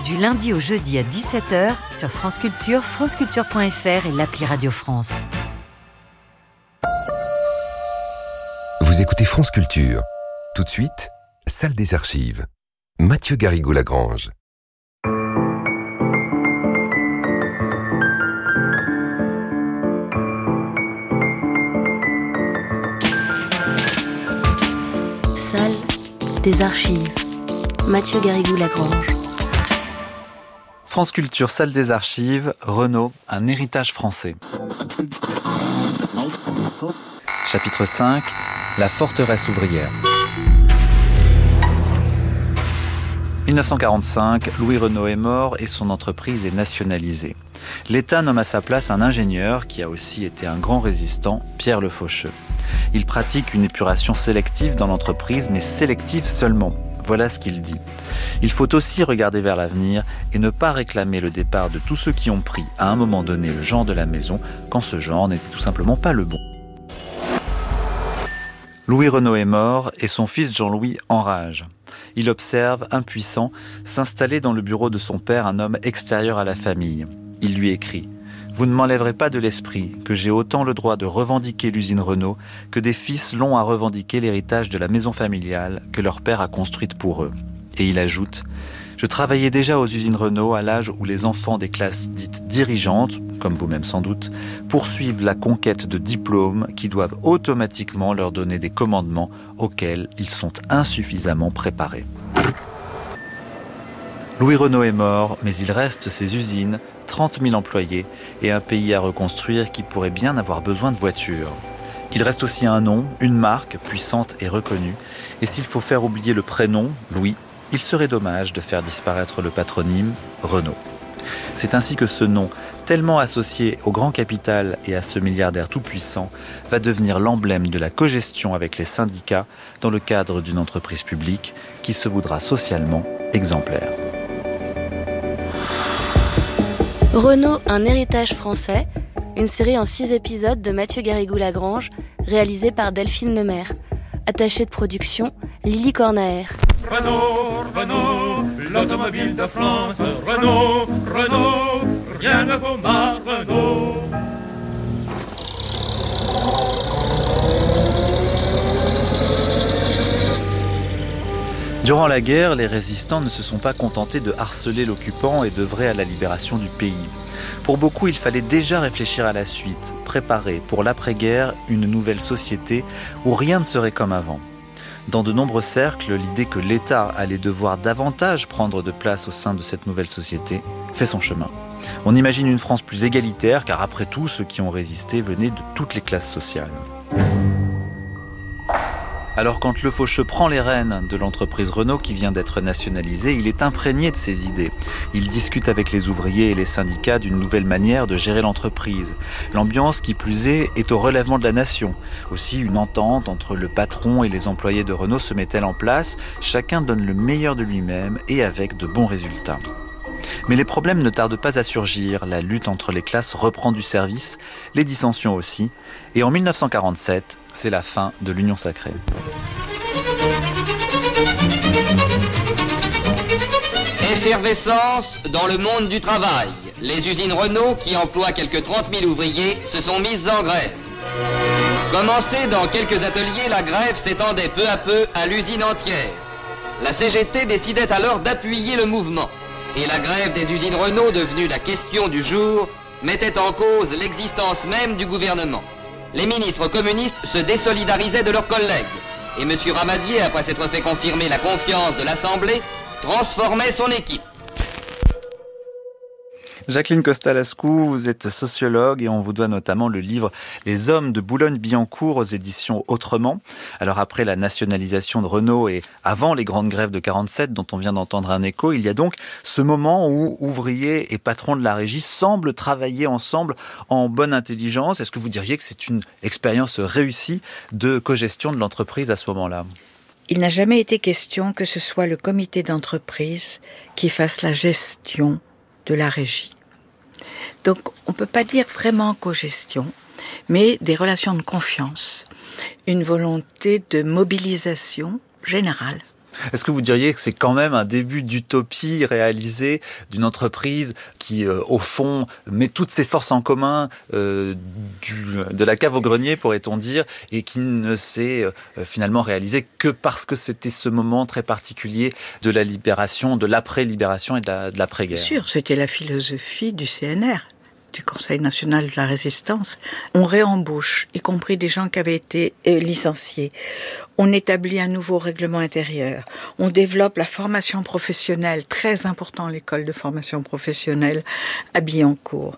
du lundi au jeudi à 17h sur France Culture, franceculture.fr et l'appli Radio France. Vous écoutez France Culture. Tout de suite, salle des archives. Mathieu Garrigou-Lagrange. Salle des archives. Mathieu Garrigou-Lagrange. France Culture, salle des archives, Renaud, un héritage français. Chapitre 5, la forteresse ouvrière. 1945, Louis Renault est mort et son entreprise est nationalisée. L'État nomme à sa place un ingénieur qui a aussi été un grand résistant, Pierre Le Faucheux. Il pratique une épuration sélective dans l'entreprise, mais sélective seulement. Voilà ce qu'il dit. Il faut aussi regarder vers l'avenir et ne pas réclamer le départ de tous ceux qui ont pris à un moment donné le genre de la maison quand ce genre n'était tout simplement pas le bon. Louis Renault est mort et son fils Jean-Louis enrage. Il observe, impuissant, s'installer dans le bureau de son père un homme extérieur à la famille. Il lui écrit « Vous ne m'enlèverez pas de l'esprit que j'ai autant le droit de revendiquer l'usine Renault que des fils l'ont à revendiquer l'héritage de la maison familiale que leur père a construite pour eux. » Et il ajoute « Je travaillais déjà aux usines Renault à l'âge où les enfants des classes dites dirigeantes, comme vous-même sans doute, poursuivent la conquête de diplômes qui doivent automatiquement leur donner des commandements auxquels ils sont insuffisamment préparés. » Louis Renault est mort, mais il reste ses usines, 30 000 employés et un pays à reconstruire qui pourrait bien avoir besoin de voitures. Il reste aussi un nom, une marque puissante et reconnue. Et s'il faut faire oublier le prénom, Louis, il serait dommage de faire disparaître le patronyme, Renault. C'est ainsi que ce nom, tellement associé au grand capital et à ce milliardaire tout-puissant, va devenir l'emblème de la cogestion avec les syndicats dans le cadre d'une entreprise publique qui se voudra socialement exemplaire. Renault, un héritage français, une série en 6 épisodes de Mathieu Garrigou-Lagrange, réalisée par Delphine Lemaire. Attachée de production, Lily Cornaer. Renault, Renault, l'automobile de France. Renault, Renault, rien ne vaut ma Renault. Durant la guerre, les résistants ne se sont pas contentés de harceler l'occupant et d'œuvrer à la libération du pays. Pour beaucoup, il fallait déjà réfléchir à la suite, préparer pour l'après-guerre une nouvelle société où rien ne serait comme avant. Dans de nombreux cercles, l'idée que l'État allait devoir davantage prendre de place au sein de cette nouvelle société fait son chemin. On imagine une France plus égalitaire, car après tout, ceux qui ont résisté venaient de toutes les classes sociales. Alors quand Le Faucheux prend les rênes de l'entreprise Renault qui vient d'être nationalisée, il est imprégné de ses idées. Il discute avec les ouvriers et les syndicats d'une nouvelle manière de gérer l'entreprise. L'ambiance, qui plus est au relèvement de la nation. Aussi, une entente entre le patron et les employés de Renault se met-elle en place. Chacun donne le meilleur de lui-même et avec de bons résultats. Mais les problèmes ne tardent pas à surgir. La lutte entre les classes reprend du service, les dissensions aussi. Et en 1947, c'est la fin de l'Union sacrée. Effervescence dans le monde du travail. Les usines Renault, qui emploient quelques 30 000 ouvriers, se sont mises en grève. Commencée dans quelques ateliers, la grève s'étendait peu à peu à l'usine entière. La CGT décidait alors d'appuyer le mouvement. Et la grève des usines Renault, devenue la question du jour, mettait en cause l'existence même du gouvernement. Les ministres communistes se désolidarisaient de leurs collègues. Et M. Ramadier, après s'être fait confirmer la confiance de l'Assemblée, transformait son équipe. Jacqueline Costa-Lascou, vous êtes sociologue et on vous doit notamment le livre « Les hommes de Boulogne-Billancourt » aux éditions Autrement. Alors après la nationalisation de Renault et avant les grandes grèves de 47 dont on vient d'entendre un écho, il y a donc ce moment où ouvriers et patrons de la régie semblent travailler ensemble en bonne intelligence. Est-ce que vous diriez que c'est une expérience réussie de cogestion de l'entreprise à ce moment-là ? Il n'a jamais été question que ce soit le comité d'entreprise qui fasse la gestion de la régie. Donc, on ne peut pas dire vraiment cogestion, mais des relations de confiance, une volonté de mobilisation générale Est-ce que vous diriez que c'est quand même un début d'utopie réalisée d'une entreprise qui, au fond, met toutes ses forces en commun de la cave au grenier, pourrait-on dire, et qui ne s'est finalement réalisée que parce que c'était ce moment très particulier de la libération, de l'après-libération et de l'après-guerre? Bien sûr, c'était la philosophie du CNR, du Conseil national de la résistance. On réembauche, y compris des gens qui avaient été licenciés. On établit un nouveau règlement intérieur. On développe la formation professionnelle, très important l'école de formation professionnelle à Billancourt.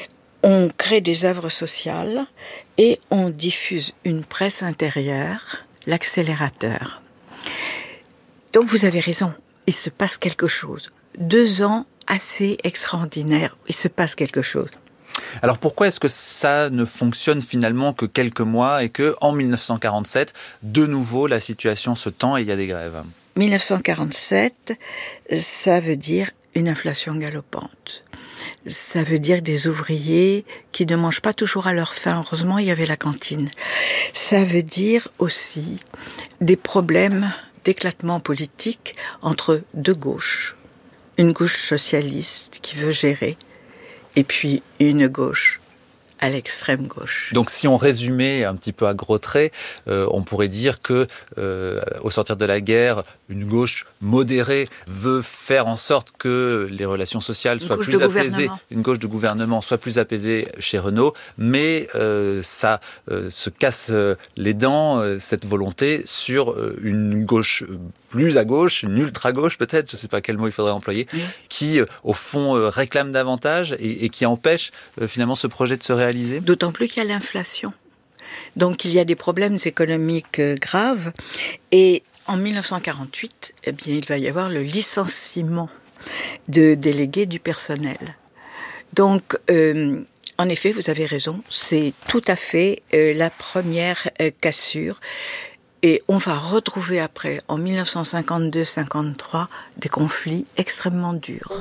On crée des œuvres sociales et on diffuse une presse intérieure, l'accélérateur. Donc vous avez raison, il se passe quelque chose. 2 ans assez extraordinaires, il se passe quelque chose. Alors pourquoi est-ce que ça ne fonctionne finalement que quelques mois et que en 1947, de nouveau, la situation se tend et il y a des grèves? 1947, ça veut dire une inflation galopante. Ça veut dire des ouvriers qui ne mangent pas toujours à leur faim. Heureusement, il y avait la cantine. Ça veut dire aussi des problèmes d'éclatement politique entre deux gauches. Une gauche socialiste qui veut gérer, et puis une gauche à l'extrême gauche. Donc si on résumait un petit peu à gros traits, on pourrait dire que au sortir de la guerre, une gauche modérée veut faire en sorte que les relations sociales soient plus apaisées, une gauche de gouvernement soit plus apaisée chez Renault, mais ça se casse les dents, cette volonté, sur une gauche plus à gauche, une ultra-gauche peut-être, je ne sais pas quel mot il faudrait employer, qui au fond réclame davantage et qui empêche finalement ce projet de se réaliser. D'autant plus qu'il y a l'inflation. Donc il y a des problèmes économiques graves. Et en 1948, eh bien, il va y avoir le licenciement de délégués du personnel. Donc, en effet, vous avez raison, c'est tout à fait la première cassure. Et on va retrouver après, en 1952-53, des conflits extrêmement durs.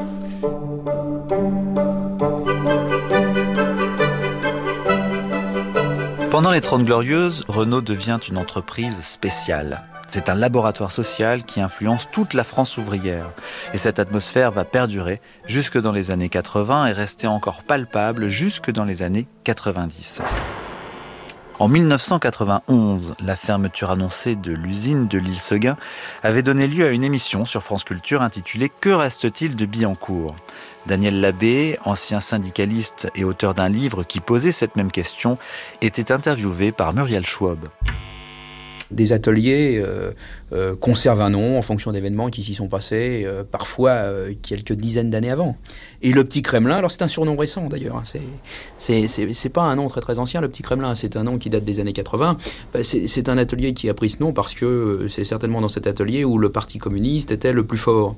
Pendant les 30 Glorieuses, Renault devient une entreprise spéciale. C'est un laboratoire social qui influence toute la France ouvrière. Et cette atmosphère va perdurer jusque dans les années 80 et rester encore palpable jusque dans les années 90. En 1991, la fermeture annoncée de l'usine de l'Île-Seguin avait donné lieu à une émission sur France Culture intitulée « Que reste-t-il de Billancourt ?» Daniel Labbé, ancien syndicaliste et auteur d'un livre qui posait cette même question, était interviewé par Muriel Schwab. Des ateliers conservent un nom en fonction d'événements qui s'y sont passés, parfois quelques dizaines d'années avant. Et le Petit Kremlin, alors c'est un surnom récent d'ailleurs, hein, c'est pas un nom très très ancien, le Petit Kremlin, c'est un nom qui date des années 80. C'est un atelier qui a pris ce nom parce que c'est certainement dans cet atelier où le Parti communiste était le plus fort.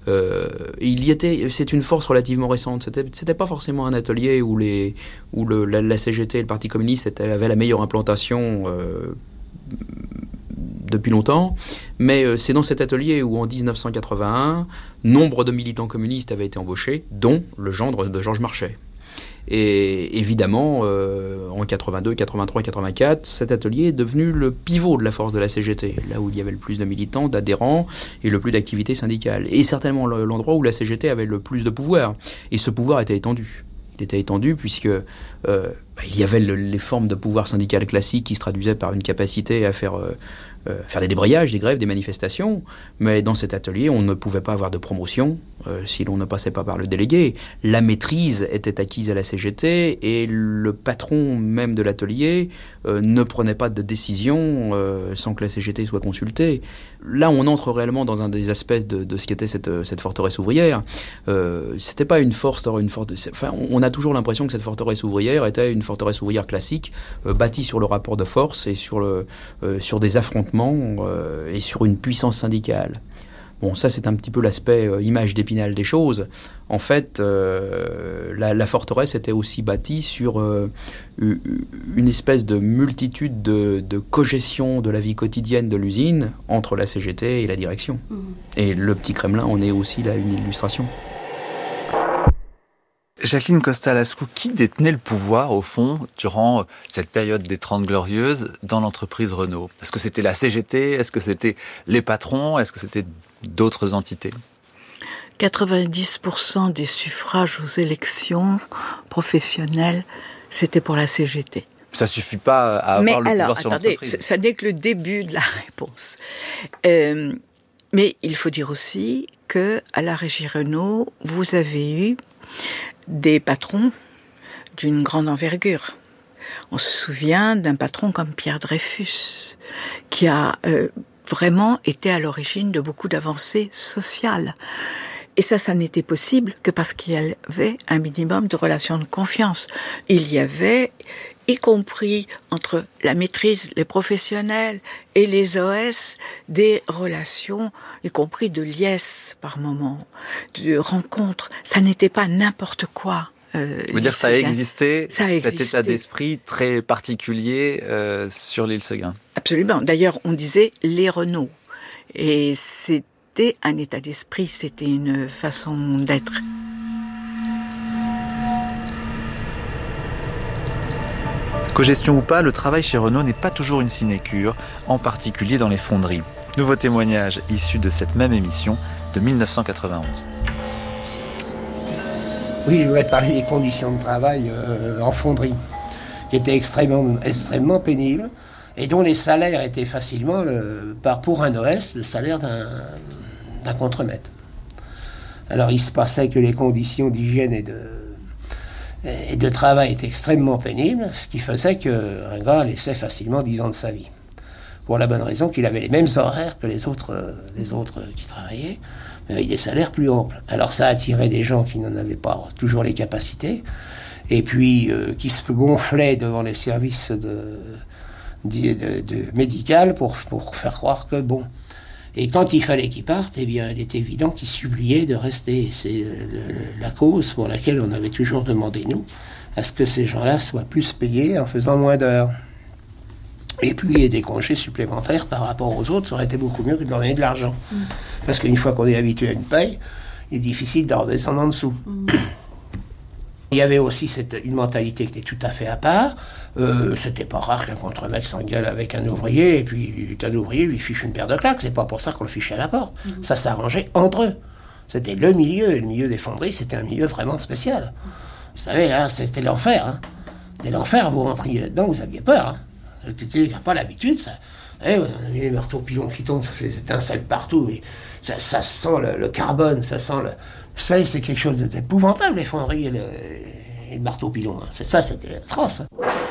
C'est une force relativement récente, c'était pas forcément un atelier où la CGT et le Parti communiste avaient la meilleure implantation depuis longtemps, mais c'est dans cet atelier où en 1981, nombre de militants communistes avaient été embauchés, dont le gendre de Georges Marchais. Et évidemment, en 82, 83, 84, cet atelier est devenu le pivot de la force de la CGT, là où il y avait le plus de militants, d'adhérents et le plus d'activités syndicales. Et certainement l'endroit où la CGT avait le plus de pouvoir. Et ce pouvoir était étendu. Il était étendu puisque il y avait les formes de pouvoir syndical classique qui se traduisaient par une capacité à faire des débrayages, des grèves, des manifestations. Mais dans cet atelier, on ne pouvait pas avoir de promotion si l'on ne passait pas par le délégué. La maîtrise était acquise à la CGT et le patron même de l'atelier ne prenait pas de décision sans que la CGT soit consultée. Là, on entre réellement dans un des aspects de ce qu'était cette forteresse ouvrière. C'était pas une force, on a toujours l'impression que cette forteresse ouvrière était une forteresse ouvrière classique, bâtie sur le rapport de force et sur des affrontements et sur une puissance syndicale. Bon, ça c'est un petit peu l'aspect image d'Épinal des choses. En fait, la forteresse était aussi bâtie sur une espèce de multitude de cogestion de la vie quotidienne de l'usine entre la CGT et la direction. Et le Petit Kremlin en est aussi là une illustration. Jacqueline Costa-Lascou, qui détenait le pouvoir, au fond, durant cette période des 30 Glorieuses, dans l'entreprise Renault? Est-ce que c'était la CGT? Est-ce que c'était les patrons? Est-ce que c'était d'autres entités? 90% des suffrages aux élections professionnelles, c'était pour la CGT. Ça suffit pas à avoir le pouvoir sur l'entreprise. Ça n'est que le début de la réponse. Mais il faut dire aussi que à la régie Renault, vous avez eu des patrons d'une grande envergure. On se souvient d'un patron comme Pierre Dreyfus, qui a vraiment été à l'origine de beaucoup d'avancées sociales. Et ça n'était possible que parce qu'il y avait un minimum de relations de confiance. Il y avait, y compris entre la maîtrise, les professionnels et les OS, des relations, y compris de liesse par moment, de rencontres. Ça n'était pas n'importe quoi. Vous veux dire que ça a existé, cet état d'esprit très particulier sur l'île Seguin? Absolument. D'ailleurs, on disait les Renault. Et c'était un état d'esprit, c'était une façon d'être. Cogestion ou pas, le travail chez Renault n'est pas toujours une sinécure, en particulier dans les fonderies. Nouveau témoignage issu de cette même émission de 1991. Oui, je voudrais parler des conditions de travail en fonderie, qui étaient extrêmement pénibles et dont les salaires étaient facilement, pour un OS, le salaire d'un contremaître. Alors il se passait que les conditions d'hygiène et de travail étaient extrêmement pénibles, ce qui faisait qu'un gars laissait facilement 10 ans de sa vie. Pour la bonne raison qu'il avait les mêmes horaires que les autres qui travaillaient, mais avec des salaires plus amples. Alors ça attirait des gens qui n'en avaient pas toujours les capacités, et puis qui se gonflaient devant les services médical pour faire croire que bon. Et quand il fallait qu'ils partent, eh bien, il était évident qu'ils suppliaient de rester. Et c'est la cause pour laquelle on avait toujours demandé, nous, à ce que ces gens-là soient plus payés en faisant moins d'heures. Et puis, des congés supplémentaires par rapport aux autres, ça aurait été beaucoup mieux que de leur donner de l'argent. Parce qu'une fois qu'on est habitué à une paye, il est difficile d'en redescendre en dessous. Il y avait aussi une mentalité qui était tout à fait à part. C'était pas rare qu'un contremaître s'engueule avec un ouvrier, et puis un ouvrier lui fiche une paire de claques. C'est pas pour ça qu'on le fichait à la porte. Ça s'arrangeait entre eux. C'était le milieu des fonderies, c'était un milieu vraiment spécial. Vous savez, hein, c'était l'enfer. Hein. C'était l'enfer, vous rentriez là-dedans, vous aviez peur. Hein. C'était pas l'habitude, ça. Les marteaux pilons qui tombent, ça fait des étincelles partout. Et ça sent le carbone, ça sent le... Vous savez, c'est quelque chose d'épouvantable, les fonderies et le marteau pilon. Hein. C'était atroce. Hein.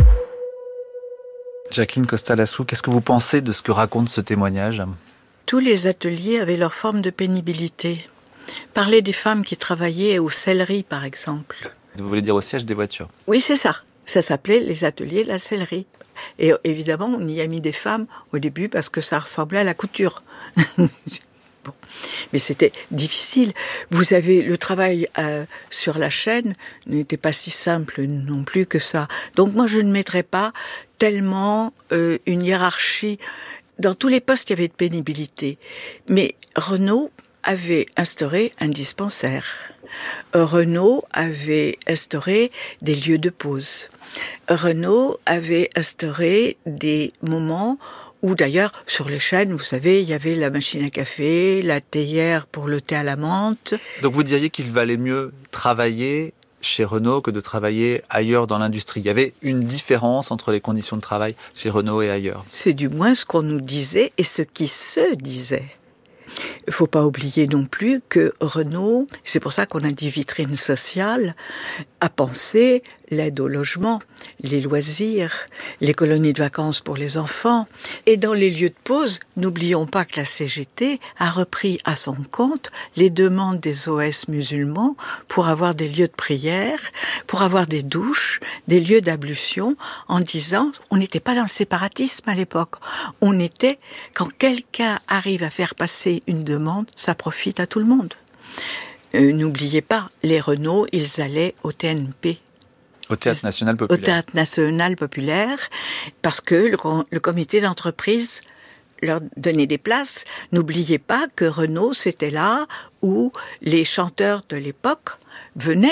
Jacqueline Costa-Lascou, qu'est-ce que vous pensez de ce que raconte ce témoignage? Tous les ateliers avaient leur forme de pénibilité. Parler des femmes qui travaillaient aux selleries, par exemple. Vous voulez dire au siège des voitures? Oui, c'est ça. Ça s'appelait les ateliers de la sellerie. Et évidemment, on y a mis des femmes au début parce que ça ressemblait à la couture. Bon. Mais c'était difficile. Vous avez le travail sur la chaîne n'était pas si simple non plus que ça. Donc moi, je ne mettrais pas tellement une hiérarchie. Dans tous les postes, il y avait de pénibilité. Mais Renault avait instauré un dispensaire. Renault avait instauré des lieux de pause. Renault avait instauré des moments où d'ailleurs, sur les chaînes, vous savez, il y avait la machine à café, la théière pour le thé à la menthe. Donc vous diriez qu'il valait mieux travailler chez Renault que de travailler ailleurs dans l'industrie. Il y avait une différence entre les conditions de travail chez Renault et ailleurs. C'est du moins ce qu'on nous disait et ce qui se disait. Il ne faut pas oublier non plus que Renault, c'est pour ça qu'on a dit vitrine sociale, a pensé l'aide au logement, les loisirs, les colonies de vacances pour les enfants. Et dans les lieux de pause, n'oublions pas que la CGT a repris à son compte les demandes des OS musulmans pour avoir des lieux de prière, pour avoir des douches, des lieux d'ablution, en disant, on n'était pas dans le séparatisme à l'époque. On était, quand quelqu'un arrive à faire passer une demande, ça profite à tout le monde. N'oubliez pas, les Renault, ils allaient au TNP. Au Théâtre National Populaire. Au Théâtre National Populaire, parce que le comité d'entreprise leur donnait des places. N'oubliez pas que Renault, c'était là où les chanteurs de l'époque venaient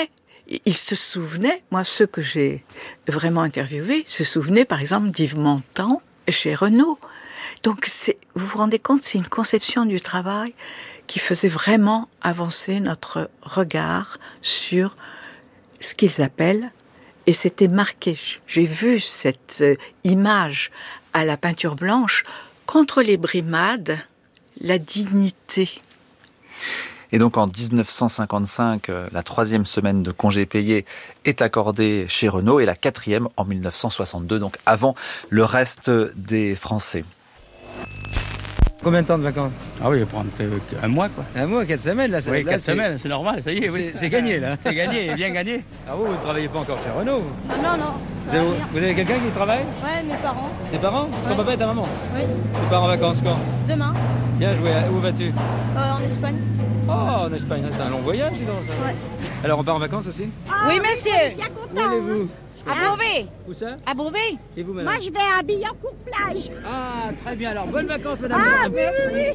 ils se souvenaient, moi ceux que j'ai vraiment interviewés, se souvenaient par exemple d'Yves Montand chez Renault. Donc vous vous rendez compte, c'est une conception du travail qui faisait vraiment avancer notre regard sur ce qu'ils appellent, et c'était marqué, j'ai vu cette image à la peinture blanche, contre les brimades, la dignité. Et donc en 1955, la 3e semaine de congé payé est accordée chez Renault et la 4e en 1962, donc avant le reste des Français. Combien de temps de vacances? Ah oui, prendre un mois quoi. Un mois, 4 semaines là. Oui, 4 semaines, c'est normal, ça y est. Oui. C'est gagné là. C'est gagné, bien gagné. Ah vous ne travaillez pas encore chez Renault? Non. Vous avez quelqu'un qui travaille? Ouais, mes parents. Tes parents? Ouais. Ton papa et ta maman? Oui. Tu pars en vacances quand? Demain. Bien joué. Où vas-tu? En Espagne. Oh, en Espagne, c'est un long voyage, dis donc. Ça. Ouais. Alors on part en vacances aussi? Oui, monsieur. Bien Où content. allez-vous? À Beauvais. Où ça? À Beauvais. Et vous, madame? Moi, je vais à Billancourt-Plage. Ah, très bien. Alors, bonnes vacances, madame. Ah, oui.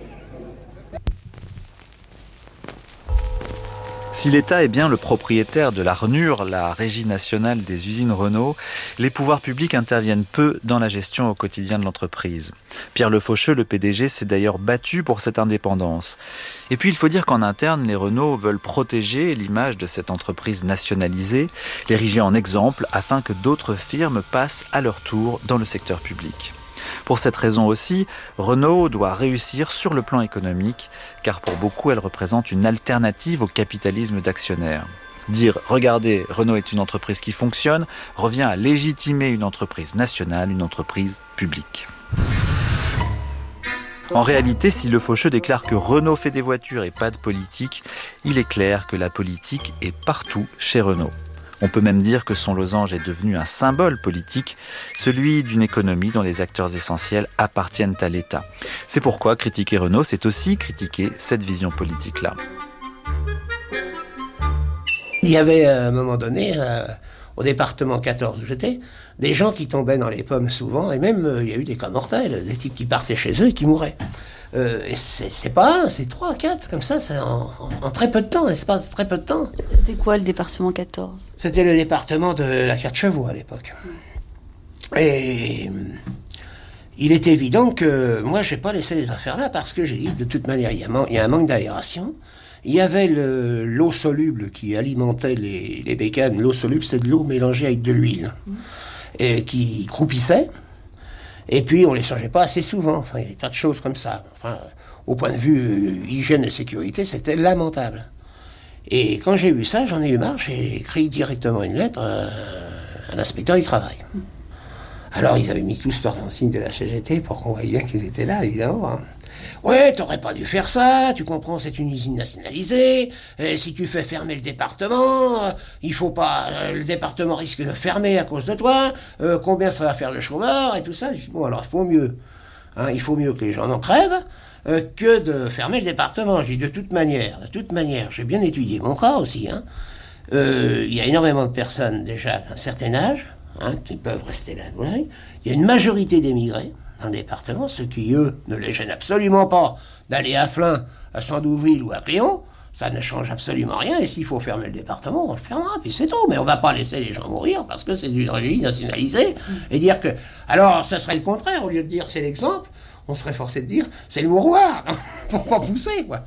Si l'État est bien le propriétaire de l'ARNUR, la Régie nationale des usines Renault, les pouvoirs publics interviennent peu dans la gestion au quotidien de l'entreprise. Pierre Lefaucheux, le PDG, s'est d'ailleurs battu pour cette indépendance. Et puis il faut dire qu'en interne, les Renault veulent protéger l'image de cette entreprise nationalisée, l'ériger en exemple afin que d'autres firmes passent à leur tour dans le secteur public. Pour cette raison aussi, Renault doit réussir sur le plan économique, car pour beaucoup, elle représente une alternative au capitalisme d'actionnaires. Dire « Regardez, Renault est une entreprise qui fonctionne » revient à légitimer une entreprise nationale, une entreprise publique. En réalité, si Lefaucheux déclare que Renault fait des voitures et pas de politique, il est clair que la politique est partout chez Renault. On peut même dire que son losange est devenu un symbole politique, celui d'une économie dont les acteurs essentiels appartiennent à l'État. C'est pourquoi critiquer Renault, c'est aussi critiquer cette vision politique-là. Il y avait à un moment donné, au département 14 où j'étais, des gens qui tombaient dans les pommes souvent, et même il y a eu des cas mortels, des types qui partaient chez eux et qui mouraient. Et c'est pas un, c'est 3, 4, comme ça, c'est en très peu de temps, l'espace de très peu de temps. C'était quoi le département 14? C'était le département de la 4 chevaux à l'époque. Et il est évident que moi, je n'ai pas laissé les affaires là parce que j'ai dit, de toute manière, il y a un manque d'aération. Il y avait l'eau soluble qui alimentait les bécanes. L'eau soluble, c'est de l'eau mélangée avec de l'huile, et qui croupissait. Et puis, on ne les changeait pas assez souvent. Enfin, il y a des tas de choses comme ça. Enfin, au point de vue hygiène et sécurité, c'était lamentable. Et quand j'ai vu ça, j'en ai eu marre. J'ai écrit directement une lettre à l'inspecteur du travail. Alors, ils avaient mis tous leurs insignes de la CGT pour qu'on voie bien qu'ils étaient là, évidemment. Ouais, t'aurais pas dû faire ça, tu comprends, c'est une usine nationalisée, et si tu fais fermer le département, il faut pas, le département risque de fermer à cause de toi, combien ça va faire le chômeur, et tout ça. Je dis, bon, alors, il faut mieux que les gens en crèvent, que de fermer le département. Je dis, de toute manière, j'ai bien étudié mon cas aussi, il y a énormément de personnes, déjà, d'un certain âge, qui peuvent rester là. Il y a une majorité d'émigrés dans le département, ceux qui, eux, ne les gênent absolument pas d'aller à Flins, à Sandouville ou à Cléon. Ça ne change absolument rien, et s'il faut fermer le département, on le fermera, puis c'est tout. Mais on ne va pas laisser les gens mourir parce que c'est d'une régie nationalisée, et dire que... Alors, ça serait le contraire, au lieu de dire c'est l'exemple, on serait forcé de dire c'est le mouroir, pour pas pousser, quoi.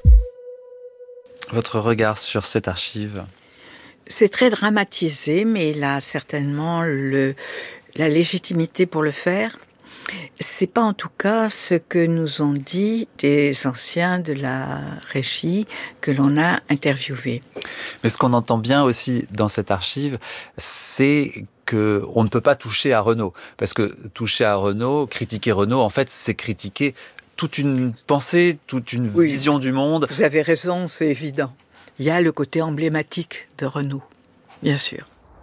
Votre regard sur cette archive? C'est très dramatisé, mais il a certainement la légitimité pour le faire. C'est pas en tout cas ce que nous ont dit des anciens de la régie que l'on a interviewés. Mais ce qu'on entend bien aussi dans cette archive, c'est qu'on ne peut pas toucher à Renault. Parce que toucher à Renault, critiquer Renault, en fait, c'est critiquer toute une pensée, toute une vision du monde. Vous avez raison, c'est évident. Il y a le côté emblématique de Renault, bien sûr.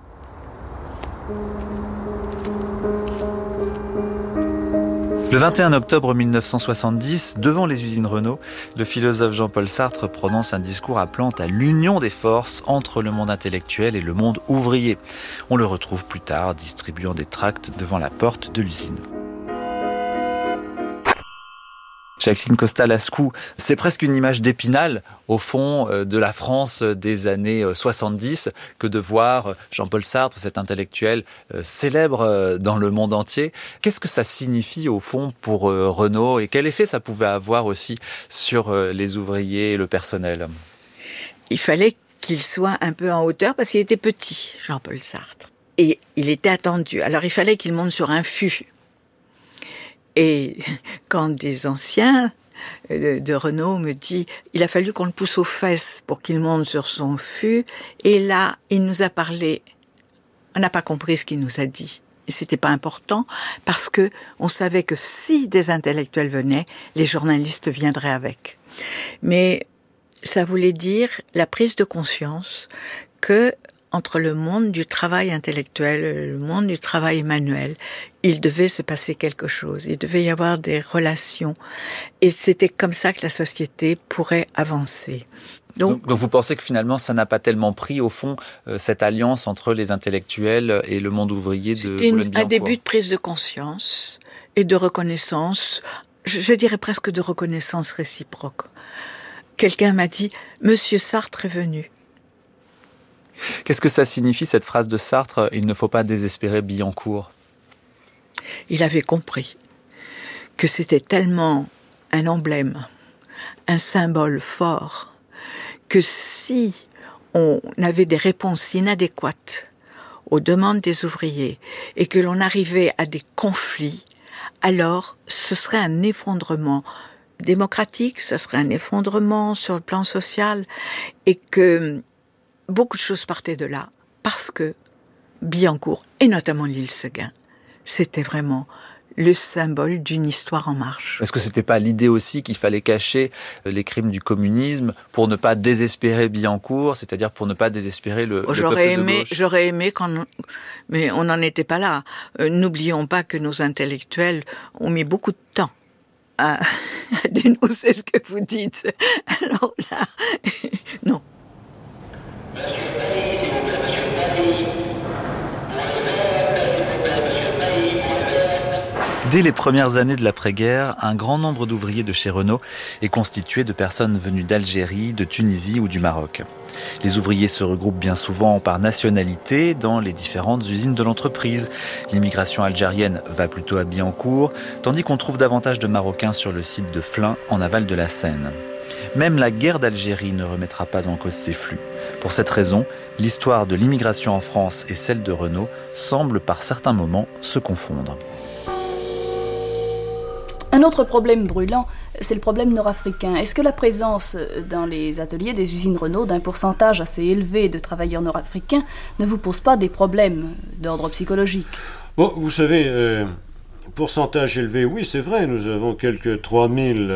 Le 21 octobre 1970, devant les usines Renault, le philosophe Jean-Paul Sartre prononce un discours appelant à l'union des forces entre le monde intellectuel et le monde ouvrier. On le retrouve plus tard distribuant des tracts devant la porte de l'usine. Jacqueline Costa-Lascou, c'est presque une image d'Épinal, au fond, de la France des années 70, que de voir Jean-Paul Sartre, cet intellectuel célèbre dans le monde entier. Qu'est-ce que ça signifie, au fond, pour Renaud, et quel effet ça pouvait avoir aussi sur les ouvriers et le personnel? Il fallait qu'il soit un peu en hauteur, parce qu'il était petit, Jean-Paul Sartre. Et il était attendu. Alors il fallait qu'il monte sur un fût. Et quand des anciens de Renaud me disent il a fallu qu'on le pousse aux fesses pour qu'il monte sur son fût, et là, il nous a parlé. On n'a pas compris ce qu'il nous a dit. Et c'était pas important, parce que on savait que si des intellectuels venaient, les journalistes viendraient avec. Mais ça voulait dire la prise de conscience que entre le monde du travail intellectuel et le monde du travail manuel, il devait se passer quelque chose. Il devait y avoir des relations. Et c'était comme ça que la société pourrait avancer. Donc vous pensez que finalement, ça n'a pas tellement pris, au fond, cette alliance entre les intellectuels et le monde ouvrier de Boulogne-Billancourt? C'était un début de prise de conscience et de reconnaissance, je dirais presque de reconnaissance réciproque. Quelqu'un m'a dit « Monsieur Sartre est venu ». Qu'est-ce que ça signifie, cette phrase de Sartre « Il ne faut pas désespérer Billancourt ». Il avait compris que c'était tellement un emblème, un symbole fort, que si on avait des réponses inadéquates aux demandes des ouvriers et que l'on arrivait à des conflits, alors ce serait un effondrement démocratique, ce serait un effondrement sur le plan social, et que beaucoup de choses partaient de là, parce que Billancourt, et notamment l'île Séguin, c'était vraiment le symbole d'une histoire en marche. Est-ce que c'était pas l'idée aussi qu'il fallait cacher les crimes du communisme pour ne pas désespérer Billancourt, c'est-à-dire pour ne pas désespérer le peuple de gauche? J'aurais aimé, mais on n'en était pas là. N'oublions pas que nos intellectuels ont mis beaucoup de temps à dénoncer ce que vous dites. Alors là, non. Dès les premières années de l'après-guerre, un grand nombre d'ouvriers de chez Renault est constitué de personnes venues d'Algérie, de Tunisie ou du Maroc. Les ouvriers se regroupent bien souvent par nationalité dans les différentes usines de l'entreprise. L'immigration algérienne va plutôt à Billancourt, tandis qu'on trouve davantage de Marocains sur le site de Flins, en aval de la Seine. Même la guerre d'Algérie ne remettra pas en cause ces flux. Pour cette raison, l'histoire de l'immigration en France et celle de Renault semblent par certains moments se confondre. Un autre problème brûlant, c'est le problème nord-africain. Est-ce que la présence dans les ateliers des usines Renault d'un pourcentage assez élevé de travailleurs nord-africains ne vous pose pas des problèmes d'ordre psychologique? Bon, vous savez, pourcentage élevé, oui, c'est vrai, nous avons quelques 3000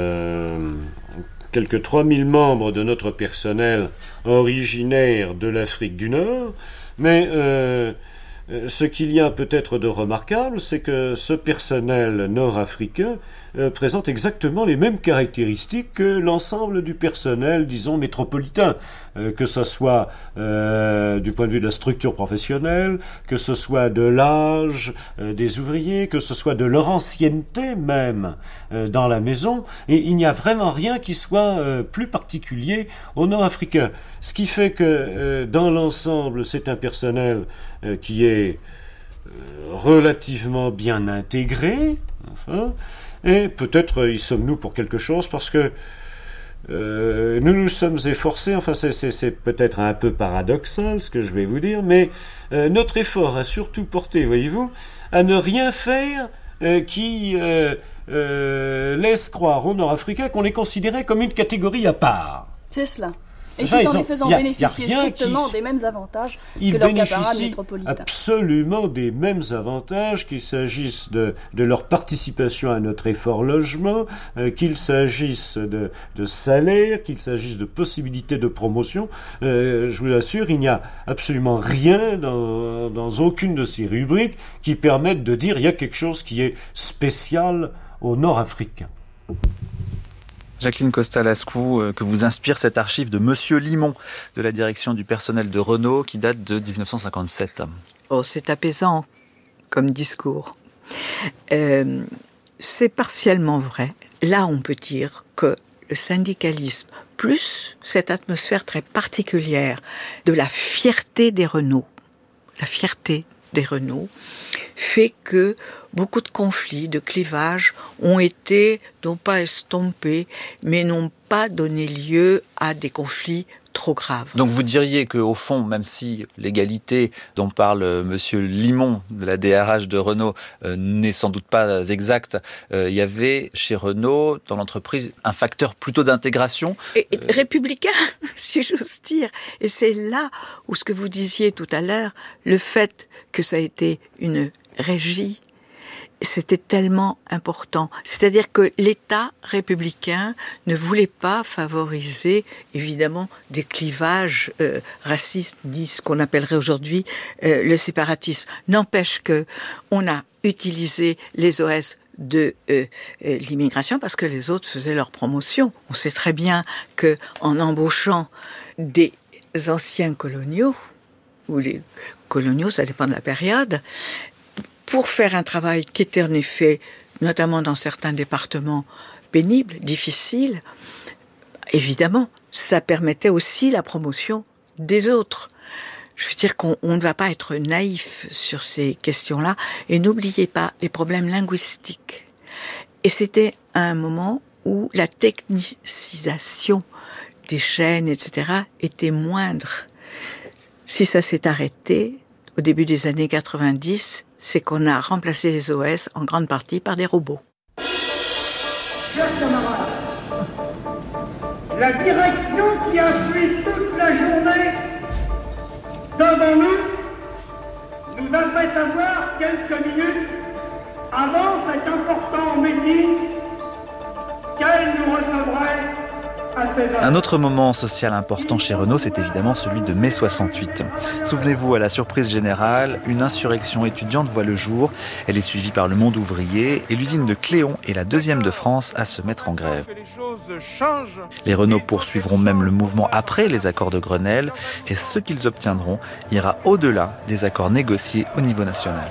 membres de notre personnel originaires de l'Afrique du Nord, mais ce qu'il y a peut-être de remarquable, c'est que ce personnel nord-africain présente exactement les mêmes caractéristiques que l'ensemble du personnel, disons, métropolitain, que ce soit du point de vue de la structure professionnelle, que ce soit de l'âge des ouvriers, que ce soit de leur ancienneté même dans la maison, et il n'y a vraiment rien qui soit plus particulier aux nord-africains. Ce qui fait que dans l'ensemble, c'est un personnel qui est relativement bien intégré, enfin, et peut-être y sommes-nous pour quelque chose, parce que nous nous sommes efforcés, enfin c'est peut-être un peu paradoxal ce que je vais vous dire, mais notre effort a surtout porté, voyez-vous, à ne rien faire qui laisse croire aux Nord-Africains qu'on les considérait comme une catégorie à part. C'est cela. Et tout en les faisant bénéficier strictement des mêmes avantages que leurs camarades métropolitains. Absolument des mêmes avantages, qu'il s'agisse de leur participation à notre effort logement, qu'il s'agisse de salaire, qu'il s'agisse de possibilités de promotion. Je vous assure, il n'y a absolument rien dans aucune de ces rubriques qui permettent de dire qu'il y a quelque chose qui est spécial aux Nord-Africains. Jacqueline Costa-Lascou, que vous inspire cette archive de Monsieur Limon, de la direction du personnel de Renault, qui date de 1957. Oh, c'est apaisant comme discours. C'est partiellement vrai. là, on peut dire que le syndicalisme, plus cette atmosphère très particulière de la fierté des Renault, fait que beaucoup de conflits, de clivages ont été, non pas estompés, mais n'ont pas donné lieu à des conflits trop grave. Donc vous diriez qu'au fond, même si l'égalité dont parle Monsieur Limon de la DRH de Renault n'est sans doute pas exacte, il y avait chez Renault, dans l'entreprise, un facteur plutôt d'intégration. Et républicain, si j'ose dire. Et c'est là où ce que vous disiez tout à l'heure, le fait que ça a été une régie, c'était tellement important. C'est-à-dire que l'État républicain ne voulait pas favoriser, évidemment, des clivages racistes, ni ce qu'on appellerait aujourd'hui le séparatisme. N'empêche que on a utilisé les OS de l'immigration parce que les autres faisaient leur promotion. On sait très bien que en embauchant des anciens coloniaux, ou les coloniaux, ça dépend de la période, pour faire un travail qui était en effet, notamment dans certains départements, pénible, difficile, évidemment, ça permettait aussi la promotion des autres. Je veux dire qu'on ne va pas être naïf sur ces questions-là. Et n'oubliez pas les problèmes linguistiques. Et c'était un moment où la technicisation des chaînes, etc., était moindre. Si ça s'est arrêté, au début des années 90, c'est qu'on a remplacé les OS en grande partie par des robots. Chers camarades, la direction qui a suivi toute la journée devant nous a fait savoir quelques minutes avant cet important meeting qu'elle nous recevrait. Un autre moment social important chez Renault, c'est évidemment celui de mai 68. Souvenez-vous, à la surprise générale, une insurrection étudiante voit le jour. Elle est suivie par le monde ouvrier et l'usine de Cléon est la deuxième de France à se mettre en grève. Les Renault poursuivront même le mouvement après les accords de Grenelle et ce qu'ils obtiendront ira au-delà des accords négociés au niveau national.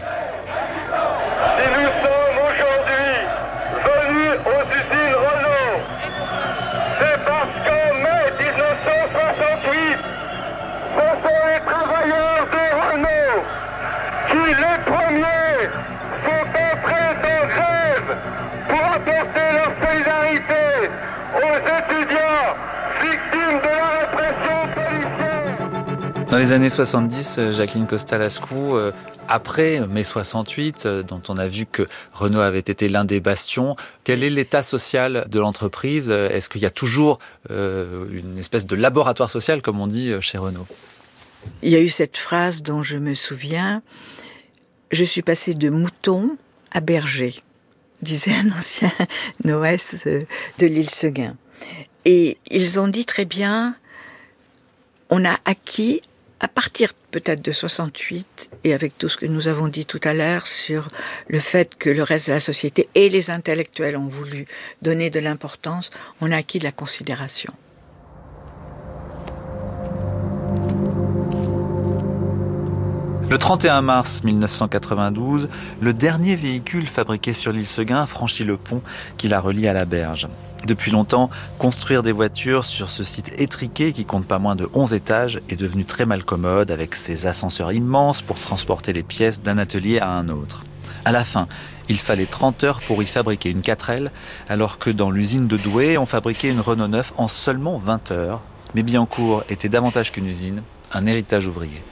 Dans les années 70, Jacqueline Costa-Lascou, après mai 68, dont on a vu que Renault avait été l'un des bastions, quel est l'état social de l'entreprise ? Est-ce qu'il y a toujours une espèce de laboratoire social, comme on dit chez Renault ? Il y a eu cette phrase dont je me souviens, « Je suis passé de mouton à berger », disait un ancien OS de l'île Seguin. Et ils ont dit très bien, on a acquis, à partir peut-être de 68, et avec tout ce que nous avons dit tout à l'heure sur le fait que le reste de la société et les intellectuels ont voulu donner de l'importance, on a acquis de la considération. Le 31 mars 1992, le dernier véhicule fabriqué sur l'île Seguin franchit le pont qui la relie à la berge. Depuis longtemps, construire des voitures sur ce site étriqué qui compte pas moins de 11 étages est devenu très malcommode avec ses ascenseurs immenses pour transporter les pièces d'un atelier à un autre. À la fin, il fallait 30 heures pour y fabriquer une 4L, alors que dans l'usine de Douai, on fabriquait une Renault 9 en seulement 20 heures. Mais Billancourt était davantage qu'une usine, un héritage ouvrier.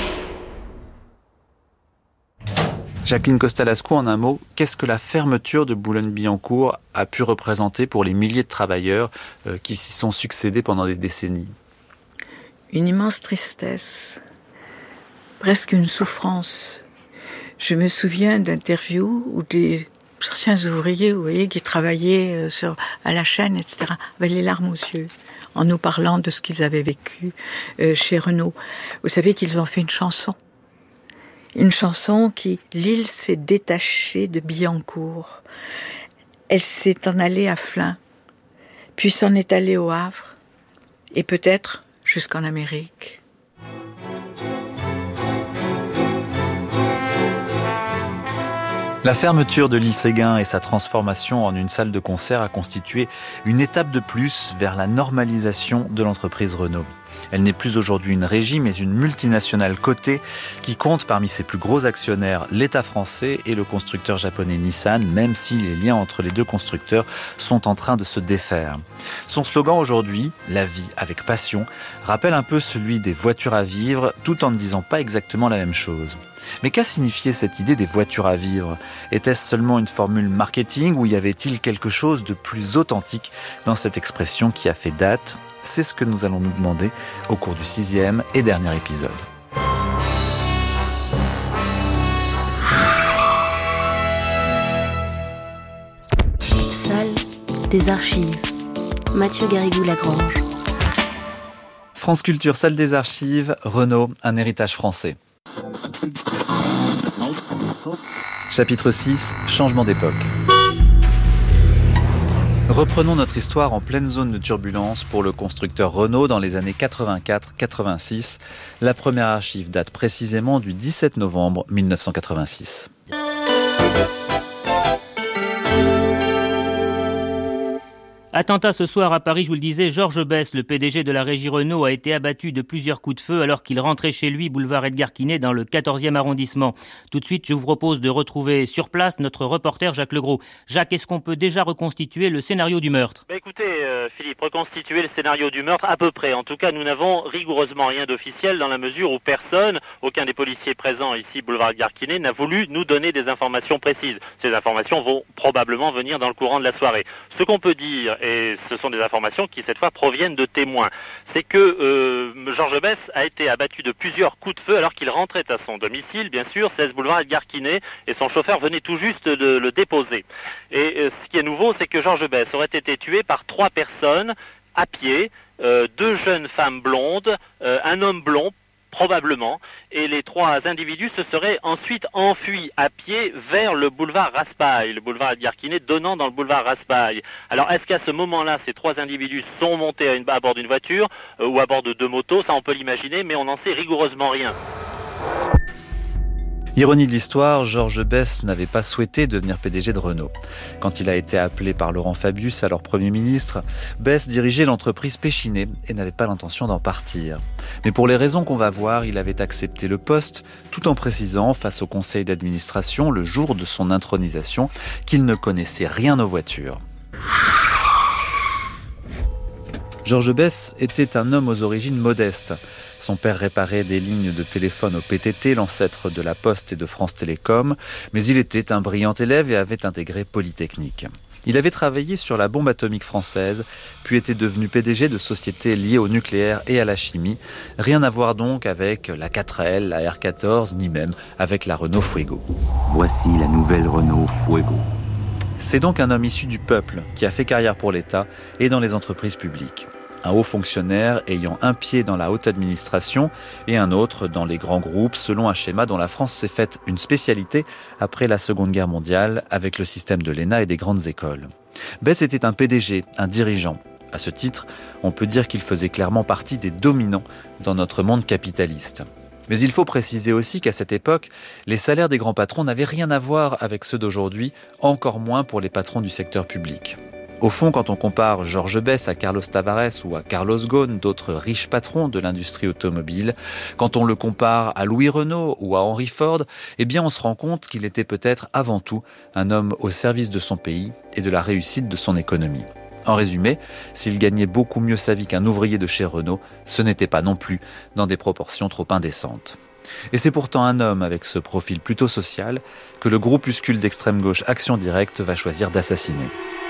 Jacqueline Costa-Lascou, en un mot, qu'est-ce que la fermeture de Boulogne-Billancourt a pu représenter pour les milliers de travailleurs qui s'y sont succédés pendant des décennies ? Une immense tristesse, presque une souffrance. Je me souviens d'interviews où des anciens ouvriers, vous voyez, qui travaillaient à la chaîne, etc., avaient les larmes aux yeux, en nous parlant de ce qu'ils avaient vécu chez Renault. Vous savez qu'ils ont fait une chanson. Une chanson qui, l'île s'est détachée de Billancourt. Elle s'est en allée à Flins, puis s'en est allée au Havre, et peut-être jusqu'en Amérique. La fermeture de l'île Séguin et sa transformation en une salle de concert a constitué une étape de plus vers la normalisation de l'entreprise Renault. Elle n'est plus aujourd'hui une régie, mais une multinationale cotée qui compte parmi ses plus gros actionnaires l'État français et le constructeur japonais Nissan, même si les liens entre les deux constructeurs sont en train de se défaire. Son slogan aujourd'hui, « La vie avec passion », rappelle un peu celui des voitures à vivre, tout en ne disant pas exactement la même chose. Mais qu'a signifié cette idée des voitures à vivre ? Était-ce seulement une formule marketing ou y avait-il quelque chose de plus authentique dans cette expression qui a fait date ? C'est ce que nous allons nous demander au cours du 6e et dernier épisode. Salle des archives. Mathieu Garrigou-Lagrange. France Culture, salle des archives, Renault, un héritage français. Chapitre 6, changement d'époque. Reprenons notre histoire en pleine zone de turbulence pour le constructeur Renault dans les années 84-86. La première archive date précisément du 17 novembre 1986. Attentat ce soir à Paris, je vous le disais, Georges Besse, le PDG de la régie Renault, a été abattu de plusieurs coups de feu alors qu'il rentrait chez lui, boulevard Edgar Quinet, dans le 14e arrondissement. Tout de suite, je vous propose de retrouver sur place notre reporter Jacques Legros. Jacques, est-ce qu'on peut déjà reconstituer le scénario du meurtre ? Écoutez, Philippe, reconstituer le scénario du meurtre à peu près. En tout cas, nous n'avons rigoureusement rien d'officiel dans la mesure où personne, aucun des policiers présents ici, boulevard Edgar Quinet, n'a voulu nous donner des informations précises. Ces informations vont probablement venir dans le courant de la soirée. Ce qu'on peut dire, et ce sont des informations qui cette fois proviennent de témoins, c'est que Georges Besse a été abattu de plusieurs coups de feu alors qu'il rentrait à son domicile, bien sûr, 16 boulevard Edgar Quinet, et son chauffeur venait tout juste de le déposer. Et ce qui est nouveau, c'est que Georges Besse aurait été tué par 3 personnes à pied, 2 jeunes femmes blondes, un homme blond, probablement, et les 3 individus se seraient ensuite enfuis à pied vers le boulevard Raspail, le boulevard Edgar Quinet donnant dans le boulevard Raspail. Alors est-ce qu'à ce moment-là, ces 3 individus sont montés à bord d'une voiture ou à bord de 2 motos ? Ça on peut l'imaginer, mais on n'en sait rigoureusement rien. Ironie de l'histoire, Georges Besse n'avait pas souhaité devenir PDG de Renault. Quand il a été appelé par Laurent Fabius, alors Premier ministre, Besse dirigeait l'entreprise Péchinet et n'avait pas l'intention d'en partir. Mais pour les raisons qu'on va voir, il avait accepté le poste, tout en précisant face au conseil d'administration, le jour de son intronisation, qu'il ne connaissait rien aux voitures. Georges Besse était un homme aux origines modestes. Son père réparait des lignes de téléphone au PTT, l'ancêtre de la Poste et de France Télécom, mais il était un brillant élève et avait intégré Polytechnique. Il avait travaillé sur la bombe atomique française, puis était devenu PDG de sociétés liées au nucléaire et à la chimie. Rien à voir donc avec la 4L, la R14, ni même avec la Renault Fuego. Voici la nouvelle Renault Fuego. C'est donc un homme issu du peuple qui a fait carrière pour l'État et dans les entreprises publiques. Un haut fonctionnaire ayant un pied dans la haute administration et un autre dans les grands groupes, selon un schéma dont la France s'est faite une spécialité après la Seconde Guerre mondiale avec le système de l'ENA et des grandes écoles. Besse était un PDG, un dirigeant. À ce titre, on peut dire qu'il faisait clairement partie des dominants dans notre monde capitaliste. Mais il faut préciser aussi qu'à cette époque, les salaires des grands patrons n'avaient rien à voir avec ceux d'aujourd'hui, encore moins pour les patrons du secteur public. Au fond, quand on compare Georges Besse à Carlos Tavares ou à Carlos Ghosn, d'autres riches patrons de l'industrie automobile, quand on le compare à Louis Renault ou à Henry Ford, eh bien on se rend compte qu'il était peut-être avant tout un homme au service de son pays et de la réussite de son économie. En résumé, s'il gagnait beaucoup mieux sa vie qu'un ouvrier de chez Renault, ce n'était pas non plus dans des proportions trop indécentes. Et c'est pourtant un homme avec ce profil plutôt social que le groupuscule d'extrême gauche Action Directe va choisir d'assassiner.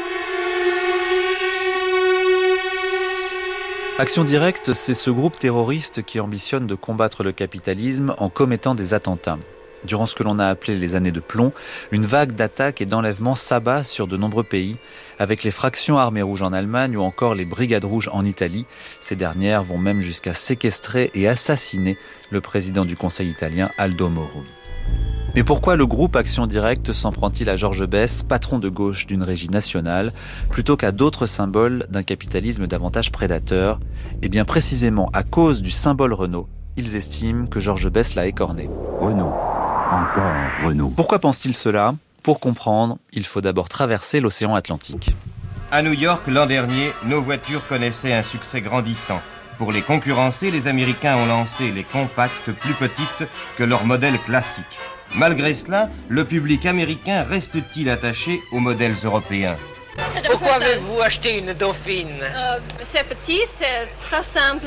Action Directe, c'est ce groupe terroriste qui ambitionne de combattre le capitalisme en commettant des attentats. Durant ce que l'on a appelé les années de plomb, une vague d'attaques et d'enlèvements s'abat sur de nombreux pays, avec les fractions armées rouges en Allemagne ou encore les brigades rouges en Italie. Ces dernières vont même jusqu'à séquestrer et assassiner le président du Conseil italien, Aldo Moro. Mais pourquoi le groupe Action Directe s'en prend-il à Georges Besse, patron de gauche d'une régie nationale, plutôt qu'à d'autres symboles d'un capitalisme davantage prédateur ? Eh bien précisément à cause du symbole Renault, ils estiment que Georges Besse l'a écorné. Renault, encore Renault. Pourquoi pense-t-il cela ? Pour comprendre, il faut d'abord traverser l'océan Atlantique. À New York, l'an dernier, nos voitures connaissaient un succès grandissant. Pour les concurrencer, les Américains ont lancé les compacts plus petites que leurs modèles classiques. Malgré cela, le public américain reste-t-il attaché aux modèles européens? Pourquoi avez-vous acheté une Dauphine? C'est petit, c'est très simple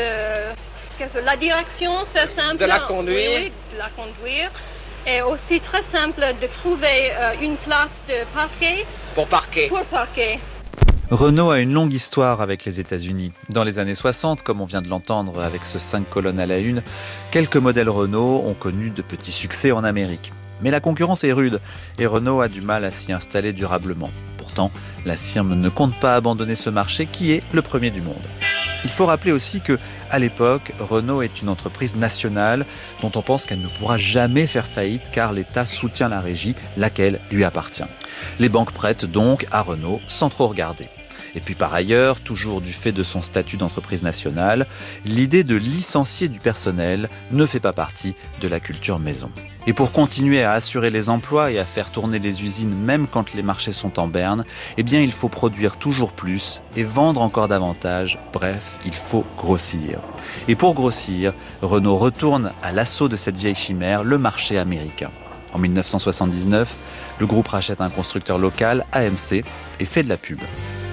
la direction, c'est simple. De la conduire? Oui, de la conduire. Et aussi très simple de trouver une place de parquet. Pour parquer? Pour parquer. Renault a une longue histoire avec les États-Unis. Dans les années 60, comme on vient de l'entendre avec ce 5 colonnes à la une, quelques modèles Renault ont connu de petits succès en Amérique. Mais la concurrence est rude et Renault a du mal à s'y installer durablement. Pourtant, la firme ne compte pas abandonner ce marché qui est le premier du monde. Il faut rappeler aussi que, à l'époque, Renault est une entreprise nationale dont on pense qu'elle ne pourra jamais faire faillite car l'État soutient la régie, laquelle lui appartient. Les banques prêtent donc à Renault sans trop regarder. Et puis par ailleurs, toujours du fait de son statut d'entreprise nationale, l'idée de licencier du personnel ne fait pas partie de la culture maison. Et pour continuer à assurer les emplois et à faire tourner les usines même quand les marchés sont en berne, eh bien il faut produire toujours plus et vendre encore davantage. Bref, il faut grossir. Et pour grossir, Renault retourne à l'assaut de cette vieille chimère, le marché américain. En 1979, le groupe rachète un constructeur local, AMC, et fait de la pub.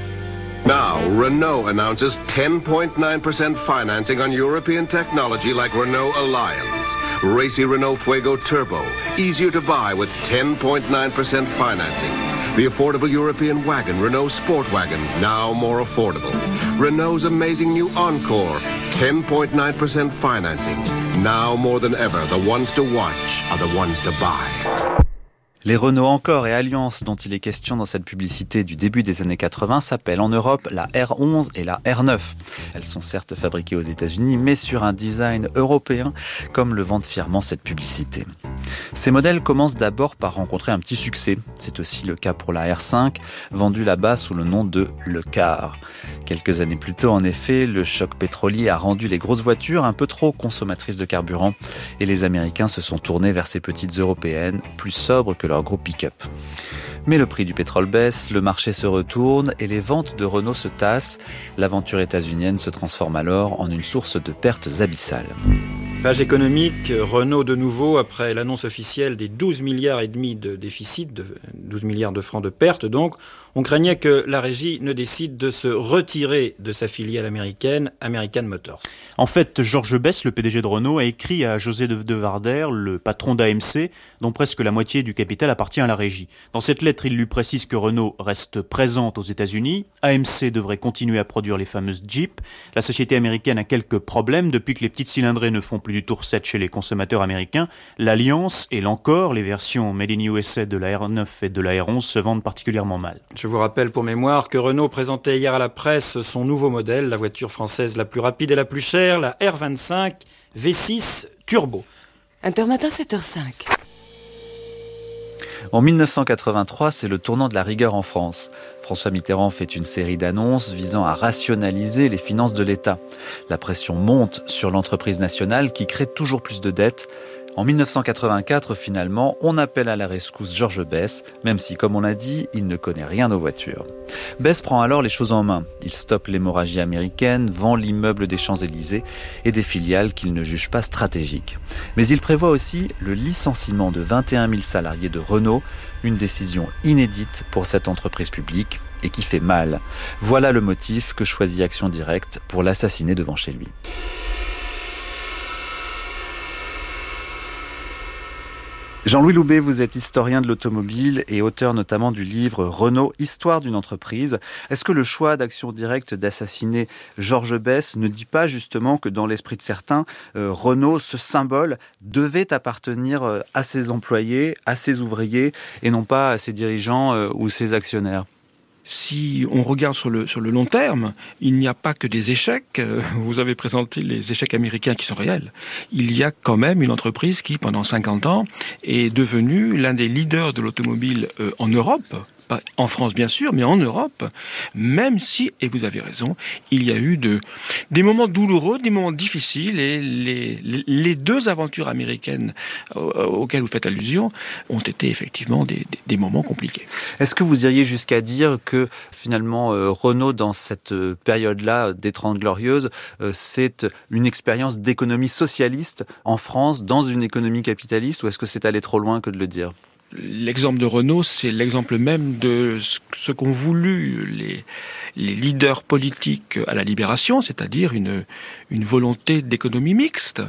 Now, Renault announces 10.9% financing on European technology like Renault Alliance. Racy Renault Fuego Turbo, easier to buy with 10.9% financing. The affordable European wagon, Renault Sport Wagon, now more affordable. Renault's amazing new Encore, 10.9% financing. Now more than ever, the ones to watch are the ones to buy. Les Renault Encore et Alliance dont il est question dans cette publicité du début des années 80 s'appellent en Europe la R11 et la R9. Elles sont certes fabriquées aux États-Unis, mais sur un design européen, comme le vante fièrement cette publicité. Ces modèles commencent d'abord par rencontrer un petit succès. C'est aussi le cas pour la R5, vendue là-bas sous le nom de Le Car. Quelques années plus tôt, en effet, le choc pétrolier a rendu les grosses voitures un peu trop consommatrices de carburant et les Américains se sont tournés vers ces petites européennes, plus sobres que leur gros pick-up. Mais le prix du pétrole baisse, le marché se retourne et les ventes de Renault se tassent. L'aventure états-unienne se transforme alors en une source de pertes abyssales. Page économique, Renault de nouveau, après l'annonce officielle des 12 milliards et demi de déficit, de 12 milliards de francs de pertes donc, on craignait que la régie ne décide de se retirer de sa filiale américaine, American Motors. En fait, Georges Besse, le PDG de Renault, a écrit à José de Warder, le patron d'AMC, dont presque la moitié du capital appartient à la régie. Dans cette lettre, il lui précise que Renault reste présente aux États-Unis. AMC devrait continuer à produire les fameuses Jeep. La société américaine a quelques problèmes depuis que les petites cylindrées ne font plus du tout recette chez les consommateurs américains. L'Alliance et l'Encore, les versions Made in USA de la R9 et de la R11, se vendent particulièrement mal. Je vous rappelle pour mémoire que Renault présentait hier à la presse son nouveau modèle, la voiture française la plus rapide et la plus chère, la R25 V6 Turbo. Intermatin 7h05. En 1983, c'est le tournant de la rigueur en France. François Mitterrand fait une série d'annonces visant à rationaliser les finances de l'État. La pression monte sur l'entreprise nationale qui crée toujours plus de dettes. En 1984, finalement, on appelle à la rescousse Georges Besse, même si, comme on l'a dit, il ne connaît rien aux voitures. Besse prend alors les choses en main. Il stoppe l'hémorragie américaine, vend l'immeuble des Champs-Élysées et des filiales qu'il ne juge pas stratégiques. Mais il prévoit aussi le licenciement de 21 000 salariés de Renault, une décision inédite pour cette entreprise publique et qui fait mal. Voilà le motif que choisit Action Directe pour l'assassiner devant chez lui. Jean-Louis Loubet, vous êtes historien de l'automobile et auteur notamment du livre Renault, Histoire d'une entreprise. Est-ce que le choix d'Action Directe d'assassiner Georges Besse ne dit pas justement que dans l'esprit de certains, Renault, ce symbole, devait appartenir à ses employés, à ses ouvriers et non pas à ses dirigeants ou ses actionnaires ? Si on regarde sur le long terme, il n'y a pas que des échecs. Vous avez présenté les échecs américains qui sont réels. Il y a quand même une entreprise qui, pendant 50 ans, est devenue l'un des leaders de l'automobile en Europe, pas en France bien sûr, mais en Europe, même si, et vous avez raison, il y a eu des moments douloureux, des moments difficiles, et les deux aventures américaines auxquelles vous faites allusion ont été effectivement des moments compliqués. Est-ce que vous iriez jusqu'à dire que finalement Renault, dans cette période-là des 30 Glorieuses, c'est une expérience d'économie socialiste en France, dans une économie capitaliste, ou est-ce que c'est aller trop loin que de le dire ? L'exemple de Renault, c'est l'exemple même de ce qu'ont voulu les leaders politiques à la Libération, c'est-à-dire une volonté d'économie mixte.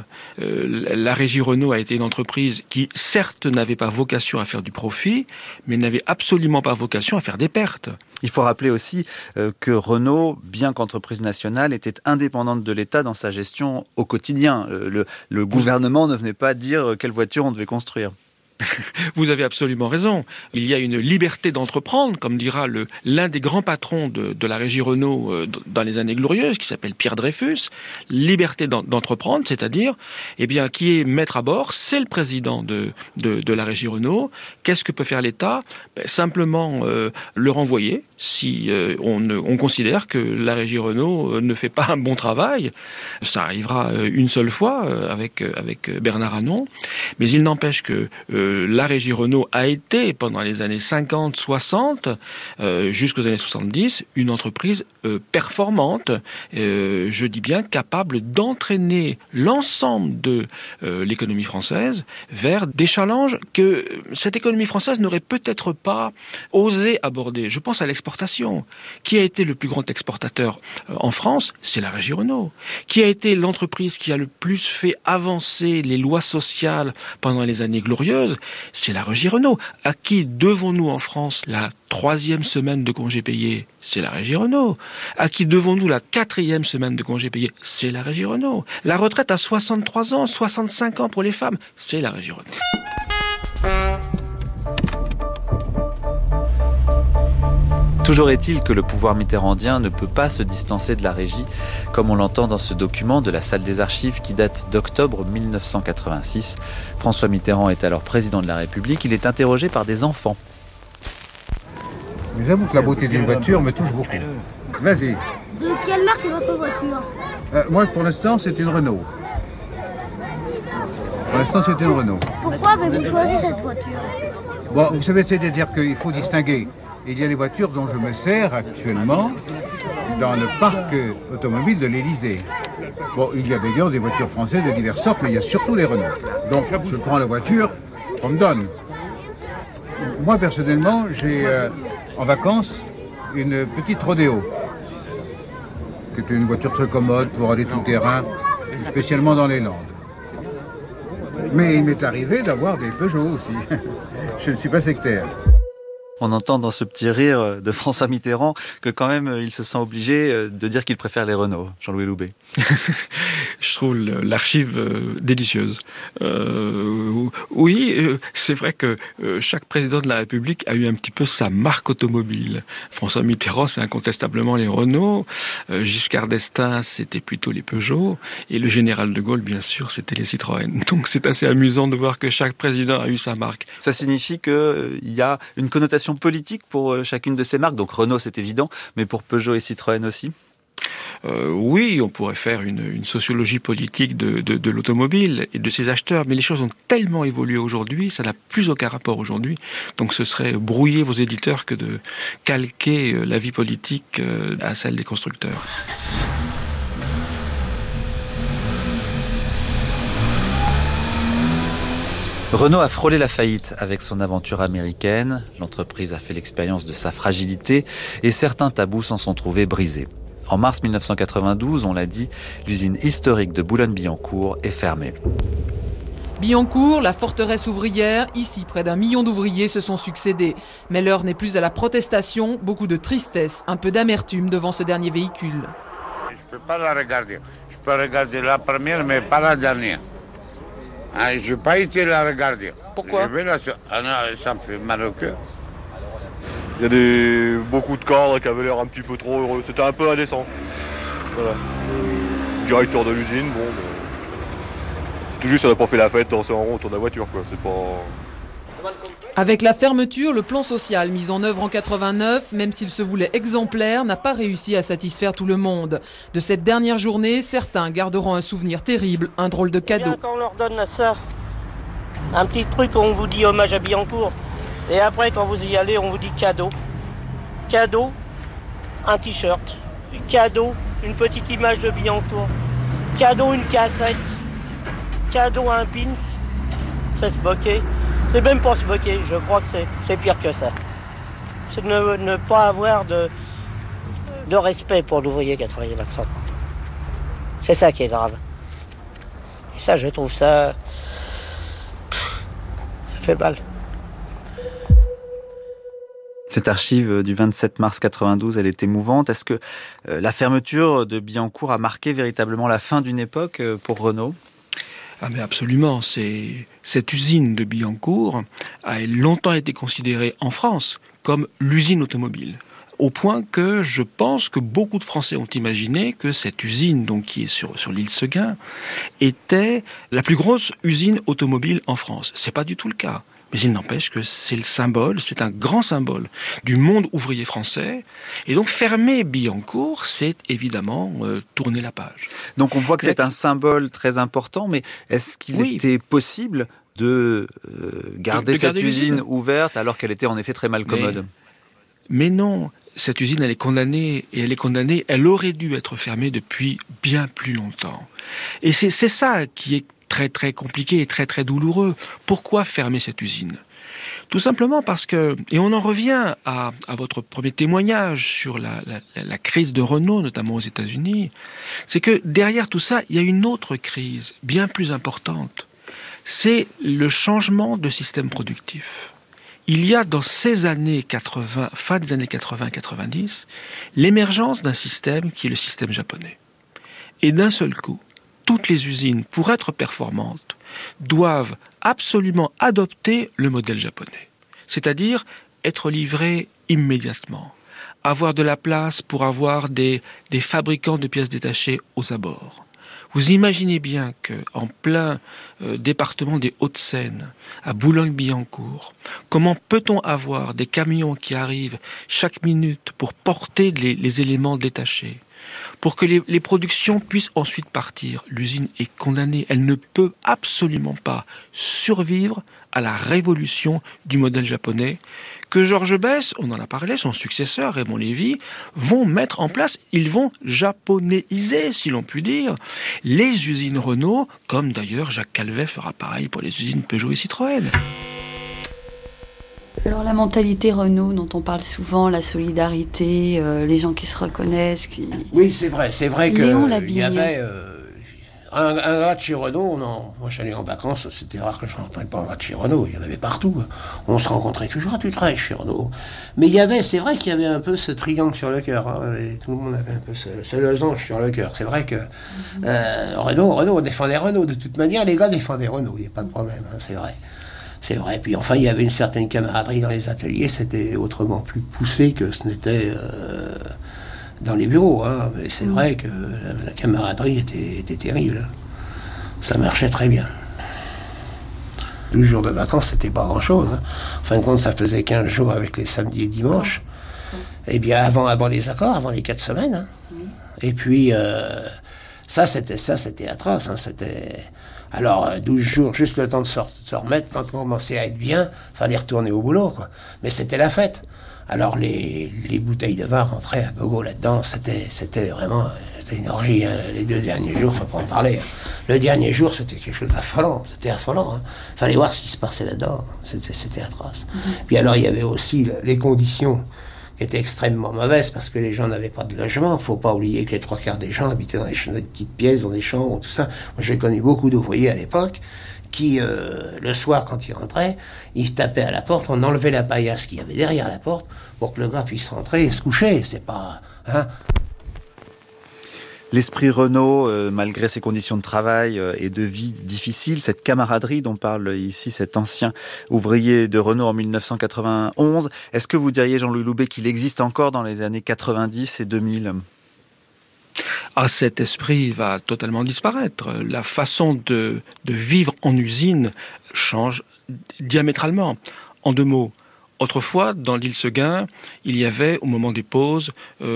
La régie Renault a été une entreprise qui, certes, n'avait pas vocation à faire du profit, mais n'avait absolument pas vocation à faire des pertes. Il faut rappeler aussi que Renault, bien qu'entreprise nationale, était indépendante de l'État dans sa gestion au quotidien. Le gouvernement ne venait pas dire quelle voiture on devait construire. Vous avez absolument raison. Il y a une liberté d'entreprendre, comme dira l'un des grands patrons de la régie Renault dans les années glorieuses, qui s'appelle Pierre Dreyfus. Liberté d'entreprendre, c'est-à-dire, qui est maître à bord, c'est le président de la régie Renault. Qu'est-ce que peut faire l'État ? Simplement le renvoyer si on considère que la régie Renault ne fait pas un bon travail. Ça arrivera une seule fois avec Bernard Arnault, mais il n'empêche que la régie Renault a été, pendant les années 50, 60, jusqu'aux années 70, une entreprise performante, je dis bien capable d'entraîner l'ensemble de l'économie française vers des challenges que cette économie française n'aurait peut-être pas osé aborder. Je pense à l'exportation. Qui a été le plus grand exportateur en France ? C'est la régie Renault. Qui a été l'entreprise qui a le plus fait avancer les lois sociales pendant les années glorieuses ? C'est la régie Renault. À qui devons-nous en France la 3e semaine de congés payés ? C'est la régie Renault. À qui devons-nous la 4e semaine de congés payés ? C'est la régie Renault. La retraite à 63 ans, 65 ans pour les femmes, c'est la régie Renault. Toujours est-il que le pouvoir mitterrandien ne peut pas se distancer de la régie, comme on l'entend dans ce document de la salle des archives qui date d'octobre 1986. François Mitterrand est alors président de la République. Il est interrogé par des enfants. Mais j'avoue que la beauté d'une voiture me touche beaucoup. Vas-y. De quelle marque est votre voiture ? Moi, pour l'instant, c'est une Renault. Pourquoi avez-vous choisi cette voiture ? Bon, vous savez, c'est-à-dire qu'il faut distinguer. Il y a les voitures dont je me sers actuellement dans le parc automobile de l'Élysée. Bon, il y a d'ailleurs des voitures françaises de diverses sortes, mais il y a surtout les Renault. Donc, je prends la voiture qu'on me donne. Moi, personnellement, j'ai en vacances une petite Rodeo, qui est une voiture très commode pour aller tout terrain, spécialement dans les Landes. Mais il m'est arrivé d'avoir des Peugeot aussi. Je ne suis pas sectaire. On entend dans ce petit rire de François Mitterrand que quand même il se sent obligé de dire qu'il préfère les Renault. Jean-Louis Loubet. Je trouve l'archive délicieuse. Oui, c'est vrai que chaque président de la République a eu un petit peu sa marque automobile. François Mitterrand, c'est incontestablement les Renault. Giscard d'Estaing, c'était plutôt les Peugeot. Et le général de Gaulle, bien sûr, c'était les Citroën. Donc c'est assez amusant de voir que chaque président a eu sa marque. Ça signifie qu'il y a une connotation politique pour chacune de ces marques. Donc Renault, c'est évident, mais pour Peugeot et Citroën aussi ? Oui, on pourrait faire une sociologie politique de l'automobile et de ses acheteurs, mais les choses ont tellement évolué aujourd'hui, ça n'a plus aucun rapport aujourd'hui. Donc ce serait brouiller vos éditeurs que de calquer la vie politique à celle des constructeurs. Renault a frôlé la faillite avec son aventure américaine. L'entreprise a fait l'expérience de sa fragilité et certains tabous s'en sont trouvés brisés. En mars 1992, on l'a dit, l'usine historique de Boulogne-Billancourt est fermée. Billancourt, la forteresse ouvrière, ici près d'1 million d'ouvriers se sont succédés. Mais l'heure n'est plus à la protestation, beaucoup de tristesse, un peu d'amertume devant ce dernier véhicule. Je ne peux pas la regarder. Je peux regarder la première, mais pas la dernière. Je n'ai pas été la regarder. Pourquoi ? Ça me fait mal au cœur. Il y a beaucoup de cadres qui avaient l'air un petit peu trop heureux. C'était un peu indécent. Voilà. Directeur de l'usine, bon. C'est tout juste, on n'a pas fait la fête, danser en rond autour de la voiture, quoi. C'est pas. Avec la fermeture, le plan social mis en œuvre en 89, même s'il se voulait exemplaire, n'a pas réussi à satisfaire tout le monde. De cette dernière journée, certains garderont un souvenir terrible, un drôle de cadeau. Quand on leur donne ça, un petit truc, on vous dit hommage à Billancourt. Et après, quand vous y allez, on vous dit cadeau. Cadeau, un t-shirt. Cadeau, une petite image de Billancourt. Cadeau, une cassette. Cadeau, un pins. C'est se moquer. C'est même pas se moquer, je crois que c'est pire que ça. C'est de ne pas avoir de respect pour l'ouvrier qui a travaillé là-dedans. C'est ça qui est grave. Et ça, je trouve ça fait mal. Cette archive du 27 mars 92, elle est émouvante. Est-ce que la fermeture de Billancourt a marqué véritablement la fin d'une époque pour Renault ? Ah mais absolument, cette usine de Billancourt a longtemps été considérée en France comme l'usine automobile. Au point que je pense que beaucoup de Français ont imaginé que cette usine, donc qui est sur l'île Seguin, était la plus grosse usine automobile en France. C'est pas du tout le cas. Mais il n'empêche que c'est le symbole, c'est un grand symbole du monde ouvrier français. Et donc fermer Billancourt, c'est évidemment tourner la page. Donc on voit que c'est un symbole très important, mais est-ce qu'il était possible de garder cette usine ouverte alors qu'elle était en effet très mal commode ? Mais non, cette usine elle est condamnée, elle aurait dû être fermée depuis bien plus longtemps. Et c'est ça qui est très très compliqué et très très douloureux. Pourquoi fermer cette usine ? Tout simplement parce que, et on en revient à votre premier témoignage sur la crise de Renault, notamment aux États-Unis, c'est que derrière tout ça, il y a une autre crise bien plus importante. C'est le changement de système productif. Il y a dans ces années 80, fin des années 80-90, l'émergence d'un système qui est le système japonais. Et d'un seul coup, toutes les usines, pour être performantes, doivent absolument adopter le modèle japonais. C'est-à-dire être livrées immédiatement, avoir de la place pour avoir des fabricants de pièces détachées aux abords. Vous imaginez bien qu'en plein département des Hauts-de-Seine, à Boulogne-Billancourt, comment peut-on avoir des camions qui arrivent chaque minute pour porter les éléments détachés ? Pour que les productions puissent ensuite partir, l'usine est condamnée. Elle ne peut absolument pas survivre à la révolution du modèle japonais que Georges Besse, on en a parlé, son successeur Raymond Lévy, vont mettre en place. Ils vont japonéiser, si l'on peut dire, les usines Renault, comme d'ailleurs Jacques Calvet fera pareil pour les usines Peugeot et Citroën. Alors la mentalité Renault dont on parle souvent, la solidarité, les gens qui se reconnaissent, Oui, c'est vrai que il y avait un gars de chez Renault. Non, moi j'allais en vacances, c'était rare que je rentrais pas un gars de chez Renault. Il y en avait partout. On se rencontrait toujours à Tutreil chez Renault. Mais c'est vrai qu'il y avait un peu ce triangle sur le cœur. Hein, et tout le monde avait un peu ce losange sur le cœur. C'est vrai que Renault, on défendait Renault. De toute manière, les gars défendaient Renault. Il n'y a pas de problème. Hein, c'est vrai. C'est vrai. Puis enfin, il y avait une certaine camaraderie dans les ateliers. C'était autrement plus poussé que ce n'était dans les bureaux. Hein. Mais c'est vrai que la camaraderie était terrible. Ça marchait très bien. 12 jours de vacances, c'était pas grand-chose. Hein. En fin de compte, ça faisait 15 jours avec les samedis et dimanches. Et bien avant les accords, avant les 4 semaines. Hein. Et puis, ça, c'était atroce. Hein. C'était... Alors, 12 jours, juste le temps de se remettre. Quand on commençait à être bien, fallait retourner au boulot, quoi. Mais c'était la fête. Alors, les bouteilles de vin rentraient à gogo là-dedans. C'était vraiment une orgie. Hein. Les 2 derniers jours, faut pas en parler. Hein. Le dernier jour, c'était quelque chose d'affolant. C'était affolant. Hein. Fallait voir ce qui se passait là-dedans. C'était atroce. Puis alors, il y avait aussi les conditions qui étaient extrêmement mauvaises parce que les gens n'avaient pas de logement. Faut pas oublier que les 3/4 des gens habitaient dans des petites pièces, dans des chambres, tout ça. Moi, j'ai connu beaucoup d'ouvriers à l'époque qui, le soir, quand ils rentraient, ils tapaient à la porte, on enlevait la paillasse qu'il y avait derrière la porte pour que le gars puisse rentrer et se coucher. C'est pas... Hein. L'esprit Renault, malgré ses conditions de travail et de vie difficiles, cette camaraderie dont parle ici cet ancien ouvrier de Renault en 1991, est-ce que vous diriez, Jean-Louis Loubet, qu'il existe encore dans les années 90 et 2000 ? Ah, cet esprit va totalement disparaître. La façon de vivre en usine change diamétralement. En 2 mots, autrefois, dans l'île Seguin, il y avait, au moment des pauses,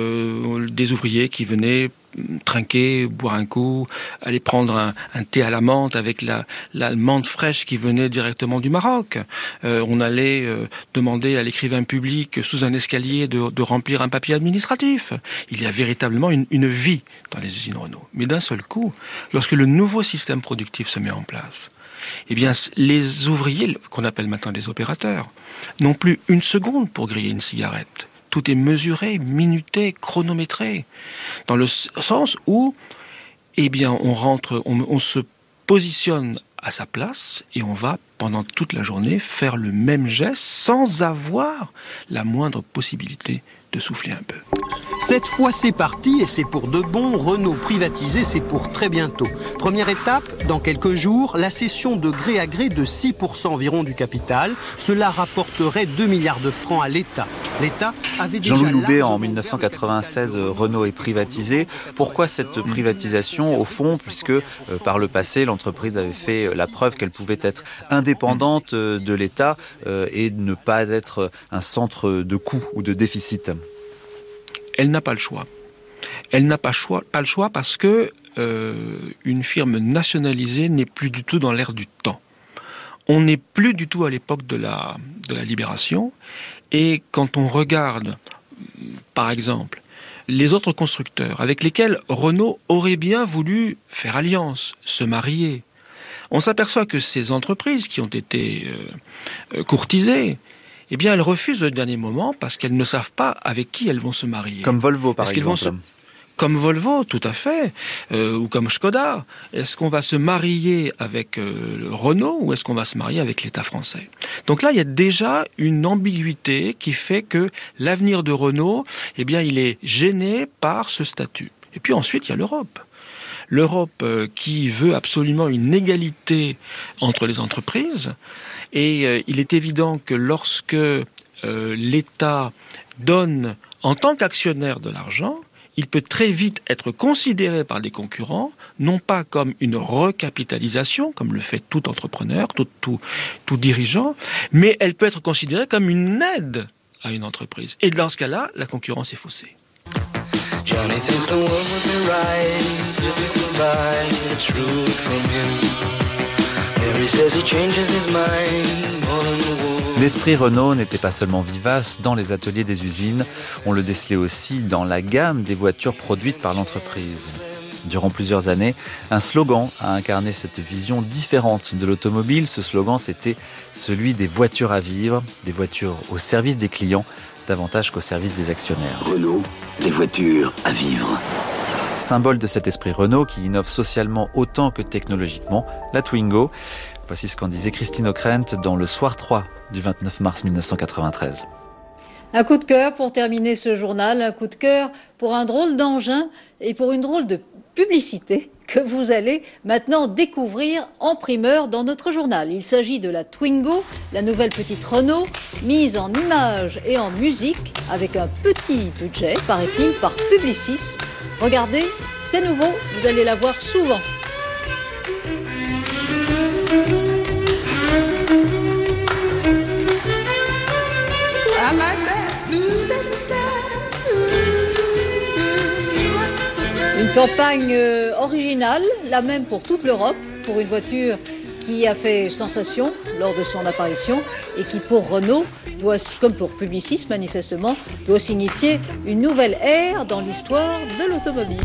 des ouvriers qui venaient trinquer, boire un coup, aller prendre un thé à la menthe avec la menthe fraîche qui venait directement du Maroc. On allait demander à l'écrivain public, sous un escalier, de remplir un papier administratif. Il y a véritablement une vie dans les usines Renault. Mais d'un seul coup, lorsque le nouveau système productif se met en place, eh bien, les ouvriers, qu'on appelle maintenant des opérateurs, n'ont plus une seconde pour griller une cigarette. Tout est mesuré, minuté, chronométré. Dans le sens où, eh bien, on se positionne à sa place et on va, pendant toute la journée, faire le même geste sans avoir la moindre possibilité de souffler un peu. Cette fois, c'est parti et c'est pour de bon. Renault privatisé, c'est pour très bientôt. Première étape, dans quelques jours, la cession de gré à gré de 6% environ du capital. Cela rapporterait 2 milliards de francs à l'État. L'État avait déjà... Jean-Louis Loubet, en 1996, Renault est privatisé. Pourquoi cette privatisation, au fond, puisque par le passé, l'entreprise avait fait la preuve qu'elle pouvait être indépendante de l'État et ne pas être un centre de coûts ou de déficit? Elle n'a pas le choix. Elle n'a pas le choix parce que une firme nationalisée n'est plus du tout dans l'air du temps. On n'est plus du tout à l'époque de la libération. Et quand on regarde, par exemple, les autres constructeurs avec lesquels Renault aurait bien voulu faire alliance, se marier, on s'aperçoit que ces entreprises qui ont été courtisées, eh bien, elles refusent au dernier moment parce qu'elles ne savent pas avec qui elles vont se marier. Comme Volvo, par exemple. Comme Volvo, tout à fait, ou comme Skoda. Est-ce qu'on va se marier avec Renault ou est-ce qu'on va se marier avec l'État français? Donc là, il y a déjà une ambiguïté qui fait que l'avenir de Renault, eh bien, il est gêné par ce statut. Et puis ensuite, il y a l'Europe. L'Europe qui veut absolument une égalité entre les entreprises. Et il est évident que lorsque l'État donne en tant qu'actionnaire de l'argent, il peut très vite être considéré par les concurrents, non pas comme une recapitalisation, comme le fait tout entrepreneur, tout dirigeant, mais elle peut être considérée comme une aide à une entreprise. Et dans ce cas-là, la concurrence est faussée. Johnny thinks the world would be right if he could buy the truth from him. Mary says he changes his mind more than the world. L'esprit Renault n'était pas seulement vivace dans les ateliers des usines, on le décelait aussi dans la gamme des voitures produites par l'entreprise. Durant plusieurs années, un slogan a incarné cette vision différente de l'automobile. Ce slogan, c'était celui des voitures à vivre, des voitures au service des clients, davantage qu'au service des actionnaires. Renault, des voitures à vivre. Symbole de cet esprit Renault qui innove socialement autant que technologiquement, la Twingo. Voici ce qu'en disait Christine Ockrent dans le Soir 3 du 29 mars 1993. Un coup de cœur pour terminer ce journal, un coup de cœur pour un drôle d'engin et pour une drôle de publicité que vous allez maintenant découvrir en primeur dans notre journal. Il s'agit de la Twingo, la nouvelle petite Renault, mise en images et en musique avec un petit budget, paraît-il, par Publicis. Regardez, c'est nouveau, vous allez la voir souvent. Une campagne originale, la même pour toute l'Europe, pour une voiture qui a fait sensation lors de son apparition et qui pour Renault, doit, comme pour Publicis manifestement, doit signifier une nouvelle ère dans l'histoire de l'automobile.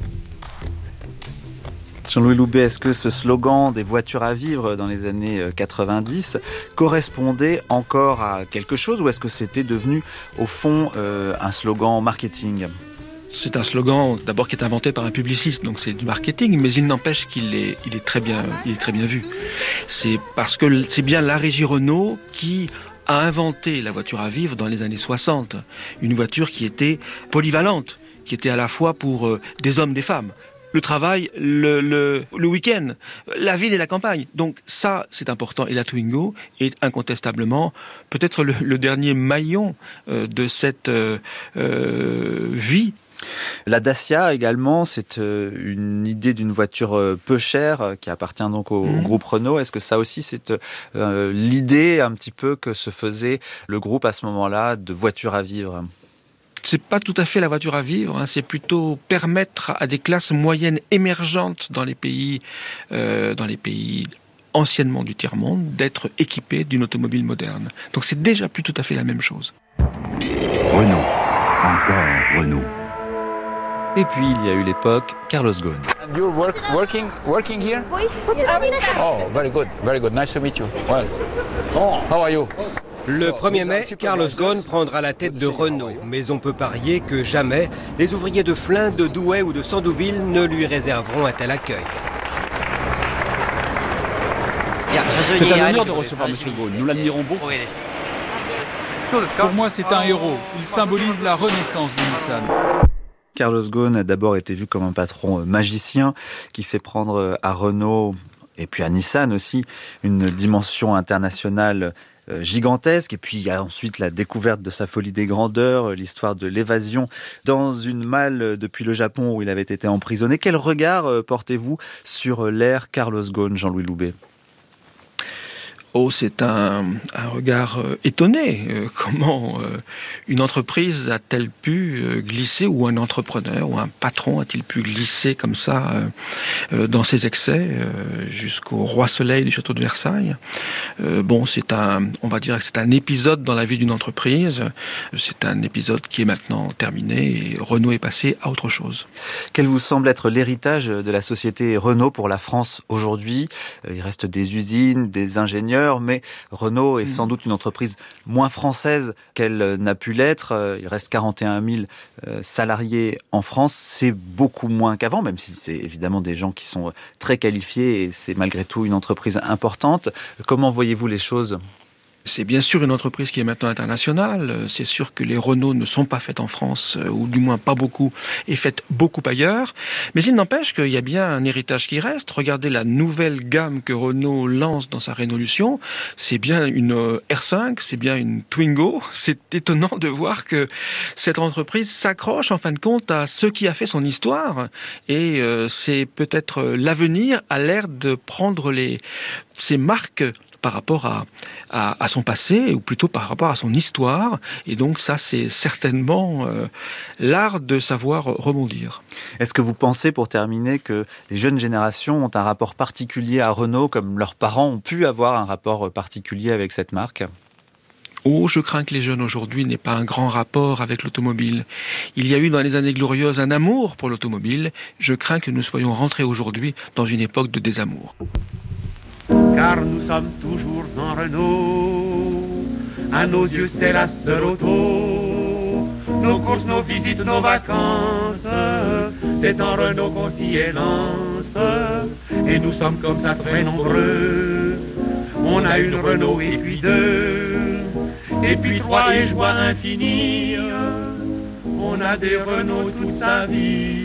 Jean-Louis Loubet, est-ce que ce slogan des voitures à vivre dans les années 90 correspondait encore à quelque chose ou est-ce que c'était devenu au fond un slogan marketing ? C'est un slogan d'abord qui est inventé par un publiciste, donc c'est du marketing, mais il n'empêche qu'il est très bien vu. C'est parce que c'est bien la régie Renault qui a inventé la voiture à vivre dans les années 60. Une voiture qui était polyvalente, qui était à la fois pour des hommes, des femmes. Le travail, le week-end, la ville et la campagne. Donc ça, c'est important. Et la Twingo est incontestablement peut-être le dernier maillon de cette vie La Dacia également, c'est une idée d'une voiture peu chère qui appartient donc au groupe Renault. Est-ce que ça aussi c'est l'idée un petit peu que se faisait le groupe à ce moment-là de voiture à vivre ? C'est pas tout à fait la voiture à vivre, c'est plutôt permettre à des classes moyennes émergentes dans les pays anciennement du tiers-monde d'être équipés d'une automobile moderne. Donc c'est déjà plus tout à fait la même chose. Renault, encore Renault. Et puis il y a eu l'époque Carlos Ghosn. And you're working here? Oh, very good. Nice to meet you. Well, how are you? Le 1er mai, Carlos Ghosn prendra la tête de Renault, mais on peut parier que jamais les ouvriers de Flins, de Douai ou de Sandouville ne lui réserveront un tel accueil. C'est un honneur de recevoir M. Ghosn, nous l'admirons beaucoup. Pour moi, c'est un héros, il symbolise la renaissance de Nissan. Carlos Ghosn a d'abord été vu comme un patron magicien qui fait prendre à Renault et puis à Nissan aussi une dimension internationale gigantesque. Et puis il y a ensuite la découverte de sa folie des grandeurs, l'histoire de l'évasion dans une malle depuis le Japon où il avait été emprisonné. Quel regard portez-vous sur l'ère Carlos Ghosn, Jean-Louis Loubet ? Oh, c'est un regard étonné. Comment une entreprise a-t-elle pu glisser, ou un entrepreneur, ou un patron a-t-il pu glisser comme ça dans ses excès jusqu'au roi soleil du château de Versailles. On va dire que c'est un épisode dans la vie d'une entreprise. C'est un épisode qui est maintenant terminé et Renault est passé à autre chose. Quel vous semble être l'héritage de la société Renault pour la France aujourd'hui ? Il reste des usines, des ingénieurs, mais Renault est sans doute une entreprise moins française qu'elle n'a pu l'être. Il reste 41 000 salariés en France. C'est beaucoup moins qu'avant, même si c'est évidemment des gens qui sont très qualifiés et c'est malgré tout une entreprise importante. Comment voyez-vous les choses ? C'est bien sûr une entreprise qui est maintenant internationale. C'est sûr que les Renault ne sont pas faites en France, ou du moins pas beaucoup, et faites beaucoup ailleurs. Mais il n'empêche qu'il y a bien un héritage qui reste. Regardez la nouvelle gamme que Renault lance dans sa Révolution. C'est bien une R5, c'est bien une Twingo. C'est étonnant de voir que cette entreprise s'accroche en fin de compte à ce qui a fait son histoire. Et c'est peut-être l'avenir à l'air de prendre ces marques par rapport à son passé, ou plutôt par rapport à son histoire. Et donc ça, c'est certainement l'art de savoir rebondir. Est-ce que vous pensez, pour terminer, que les jeunes générations ont un rapport particulier à Renault, comme leurs parents ont pu avoir un rapport particulier avec cette marque ? Oh, je crains que les jeunes aujourd'hui n'aient pas un grand rapport avec l'automobile. Il y a eu dans les années glorieuses un amour pour l'automobile. Je crains que nous soyons rentrés aujourd'hui dans une époque de désamour. Car nous sommes toujours en Renault, à nos yeux c'est la seule auto. Nos courses, nos visites, nos vacances, c'est en Renault qu'on s'y élance. Et nous sommes comme ça très nombreux, on a une Renault et puis deux, et puis trois et joie infinie. On a des Renault toute sa vie.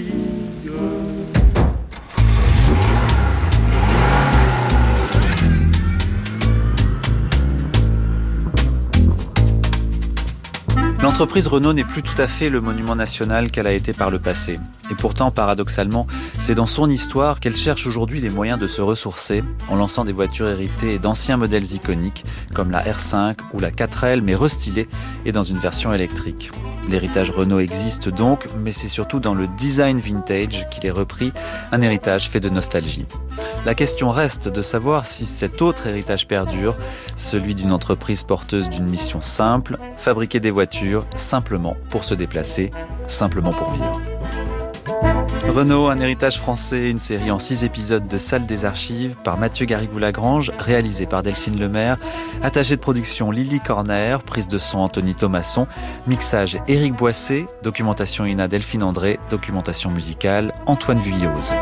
L'entreprise Renault n'est plus tout à fait le monument national qu'elle a été par le passé. Et pourtant, paradoxalement, c'est dans son histoire qu'elle cherche aujourd'hui les moyens de se ressourcer en lançant des voitures héritées d'anciens modèles iconiques comme la R5 ou la 4L, mais restylées et dans une version électrique. L'héritage Renault existe donc, mais c'est surtout dans le design vintage qu'il est repris, un héritage fait de nostalgie. La question reste de savoir si cet autre héritage perdure, celui d'une entreprise porteuse d'une mission simple, fabriquer des voitures simplement pour se déplacer, simplement pour vivre. Renault, un héritage français, une série en 6 épisodes de Salle des Archives par Mathieu Garrigou-Lagrange, réalisé par Delphine Lemaire, attaché de production Lily Corner, prise de son Anthony Thomasson, mixage Éric Boissé, documentation INA Delphine André, documentation musicale Antoine Vuillauze.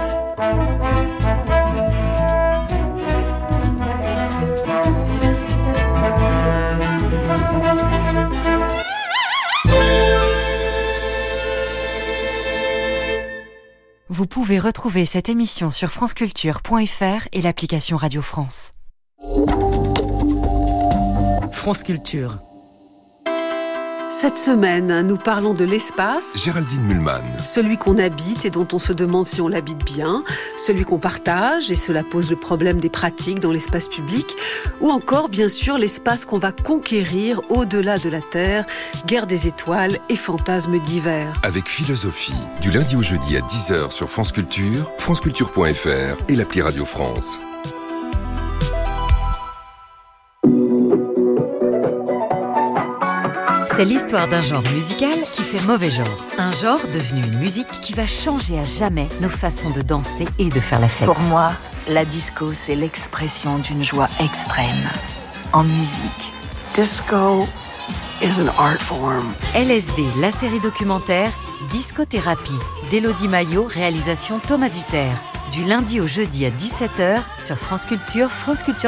Vous pouvez retrouver cette émission sur franceculture.fr et l'application Radio France. France Culture. Cette semaine, nous parlons de l'espace. Géraldine Mühlmann. Celui qu'on habite et dont on se demande si on l'habite bien. Celui qu'on partage et cela pose le problème des pratiques dans l'espace public. Ou encore, bien sûr, l'espace qu'on va conquérir au-delà de la Terre. Guerre des étoiles et fantasmes divers. Avec philosophie, du lundi au jeudi à 10h sur France Culture, franceculture.fr et l'appli Radio France. C'est l'histoire d'un genre musical qui fait mauvais genre. Un genre devenu une musique qui va changer à jamais nos façons de danser et de faire la fête. Pour moi, la disco, c'est l'expression d'une joie extrême. En musique, disco is an art form. LSD, la série documentaire Discothérapie d'Élodie Maillot, réalisation Thomas Duterre. Du lundi au jeudi à 17h sur France Culture, franceculture.fr.